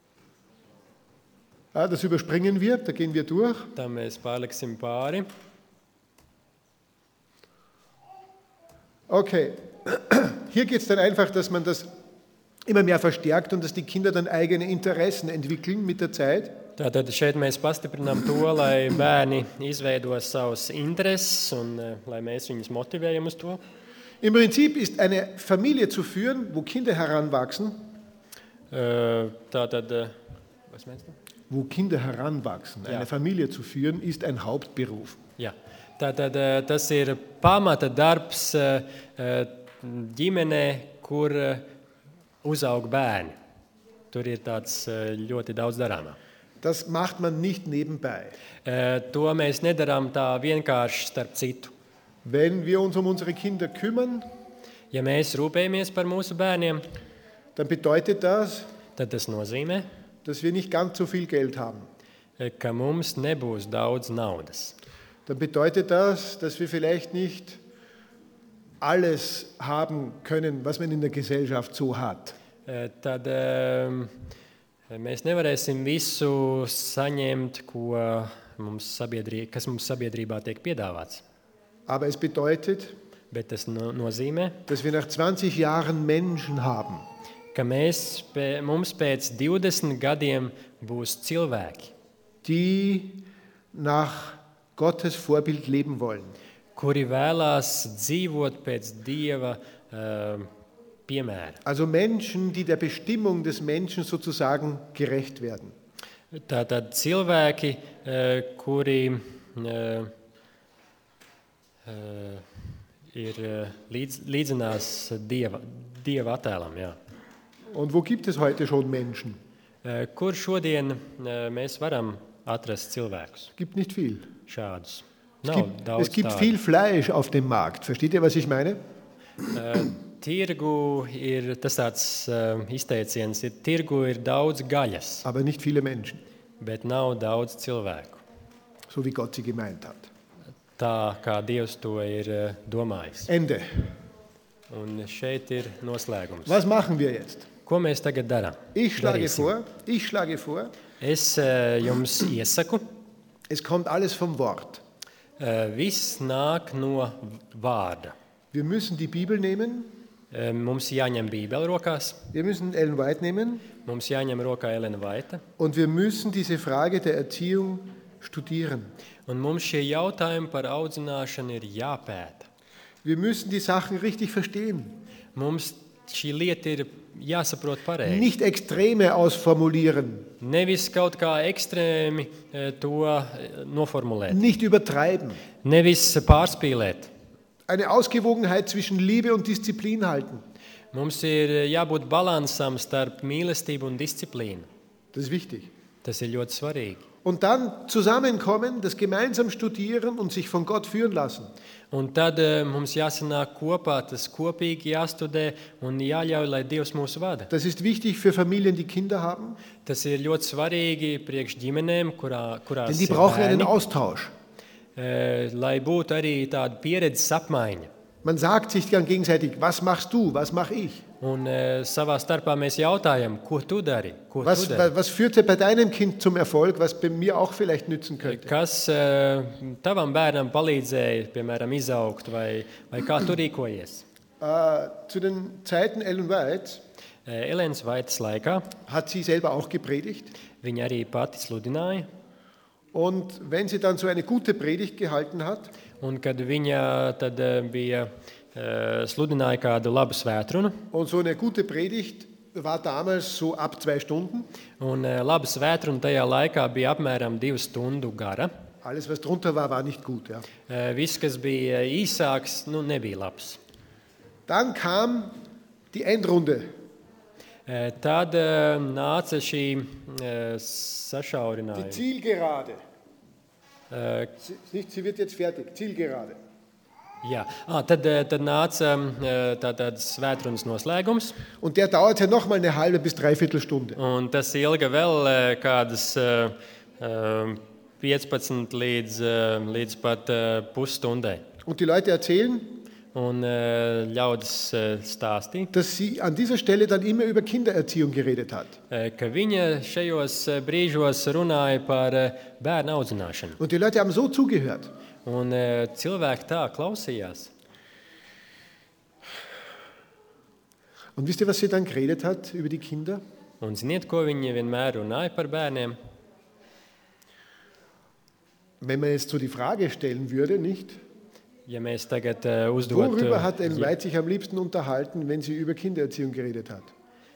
Das überspringen wir, da gehen wir durch. Tam mēs pārliksim pāri. Okay, hier geht es dann einfach, dass man das immer mehr verstärkt und dass die Kinder dann eigene Interessen entwickeln mit der Zeit. Tātad šeit mēs pastiprinām to, lai bērni izveido savus intereses un lai mēs viņus motivējam uz to. Im Prinzip ist eine Familie zu führen, wo Kinder heranwachsen, Tātad, was meinst du? wo Kinder heranwachsen. Ja. Eine Familie zu führen ist ein Hauptberuf. Jā. Tātad tas ir pamata darbs ģimenē, kur uzaug bērni. Tur ir tāds ļoti daudz darāmā. Das macht man nicht nebenbei. To mēs nedarām tā vienkārši starp citu. Wenn wir uns um unsere Kinder kümmern, Ja mēs rūpējamies par mūsu bērniem, dann bedeutet das, tad tas nozīmē, dass wir nicht ganz so viel Geld haben. ka mums nebūs daudz naudas. Dann bedeutet das, dass wir vielleicht nicht alles haben können, was man in der Gesellschaft so hat. Tad mēs nevarēsim visu saņemt, kas mums sabiedrībā tiek piedāvāts. Aber es bedeutet, Bet tas nozīmē, dass wir nach 20 Jahren Menschen haben, ka mums pēc 20 gadiem būs cilvēki, die nach Gottes Vorbild leben wollen. kuri vēlās dzīvot pēc Dieva piemēra. Also Menschen, die der Bestimmung des Menschen sozusagen gerecht werden. Tātad cilvēki, kuri ir līdzinās Dieva attēlam. Jā. Und wo gibt es heute schon Menschen? Kur šodien mēs varam atrast cilvēkus Es gibt nicht viel. šādus? Es gibt viel Fleisch auf dem Markt. Versteht ihr, was ich meine? Tirgu ir tas tāds izteiciens, tirgu ir daudz gaļas, Aber nicht viele Menschen, bet nav daudz cilvēku. so wie Gott sie gemeint hat. Tā kā Dievs to ir domājis. Ende. Un šeit ir noslēgums. Was machen wir jetzt? Ko mēs tagad darām? Ich schlage vor, Es jums iesaku, es kommt alles vom Wort. viss nāk no vārda. Wir müssen die Bibel nehmen, Mums jāņem Bībele rokās, wir müssen Ellen White nehmen mums jāņem rokā Elena Vaita, und wir müssen diese Frage der Erziehung studieren. un mums šie jautājumi par audzināšanu ir jāpēta. Wir müssen die Sachen richtig verstehen, Mums šī lieta ir jāsaprot pareizi. nicht Extreme ausformulieren, Nevis kaut kā ekstrēmi to noformulēt, nicht übertreiben. nevis pārspīlēt. Eine Ausgewogenheit zwischen Liebe und Disziplin halten. Mums ir jābūt balansam starp mīlestību un disciplīnu. Das ist wichtig. Tas ir ļoti svarīgi. Und dann zusammenkommen, das gemeinsam studieren und sich von Gott führen lassen. Un tad mums jāsanāk kopā, tas kopīgi jāstudē un jāļauj, lai Dievs mūs vada. Das ist wichtig für Familien, die Kinder haben, Tas ir ļoti svarīgi priekš ģimenēm, kurās denn die ir brauchen einen bērni, Austausch. lai būtu arī tāda pieredzes apmaiņa. Man sagt sich dann gegenseitig, was machst du, was mache ich? Un savā starpā mēs jautājam, ko tu dari? Ko tu dari? Was führte bei deinem Kind zum Erfolg, was bei mir auch vielleicht nützen könnte? Kas tavam bērnam palīdzēja, piemēram, izaugt, vai kā tu rīkojies? Zu den Zeiten Ellen White Elēnas Vaitas laikā hat sie selber auch gepredigt. viņa arī pati sludināja, Und wenn sie dann so eine gute Predigt gehalten hat, un kad viņa tad bija sludināja kādu labu svētrunu, und so eine gute Predigt war damals so ab 2 Stunden, un laba svētruna tajā laikā bija apmēram 2 stundu gara. alles was drunter war, war nicht gut. Ja. Viss, kas bija īsāks, nebija labs. Dann kam die Endrunde. Tad nāca šī Die sašaurinājuma. Zielgerade. Sie wird jetzt fertig. Zielgerade. Jā, tad nāca tāds svētrunas noslēgums, und der dauerte nochmal eine halbe bis dreiviertel Stunde. un tas ilga vēl kādas 15 līdz pat pusstundai. Und die Leute erzählen, Un ļaudis stāstīja, dass sie an dieser Stelle dann immer über Kindererziehung geredet hat. ka viņa šajos brīžos runāja par bērnu audzināšanu. Und die Leute haben so zugehört. Un cilvēki tā klausījās. Und wisst ihr, was sie dann geredet hat über die Kinder? Un ziniet, ko viņi vienmēr runāja par bērniem? Wenn man jetzt so die Frage stellen würde, nicht? Ja mēs tagad uzdotu, Worüber hat Ellen White sich am liebsten unterhalten, wenn sie über Kindererziehung geredet hat?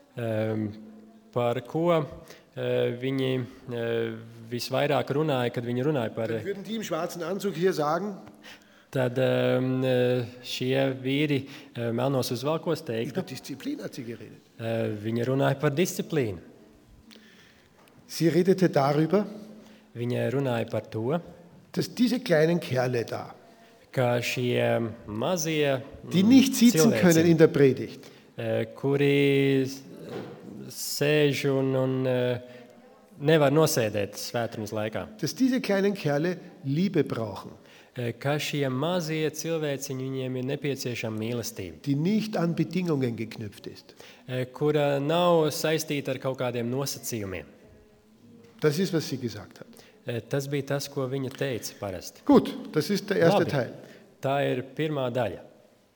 par ko viņi visvairāk runāja, kad viņi runāja par Dann würden die im schwarzen Anzug hier sagen, tad šie vīri melnos uzvalkos über teiktu, Disziplin hat sie geredet. viņi runāja par disciplīnu. Sie redete darüber, Viņa runāja par to, dass diese kleinen Kerle da, ka šie mazie die nicht sitzen können in der Predigt, kuri sēž un nevar nosēdēt svētdienas laikā, dass diese kleinen Kerle Liebe brauchen, ka šie mazie cilvēciņi viņiem ir nepieciešama mīlestība, die nicht an Bedingungen geknüpft ist. kura nav saistīta ar kaut kādiem nosacījumiem. Das ist, was sie gesagt hat. Tas bija tas, ko viņa teica parasti. Gut, das ist der erste Labi. Teil. Tā ir pirmā daļa.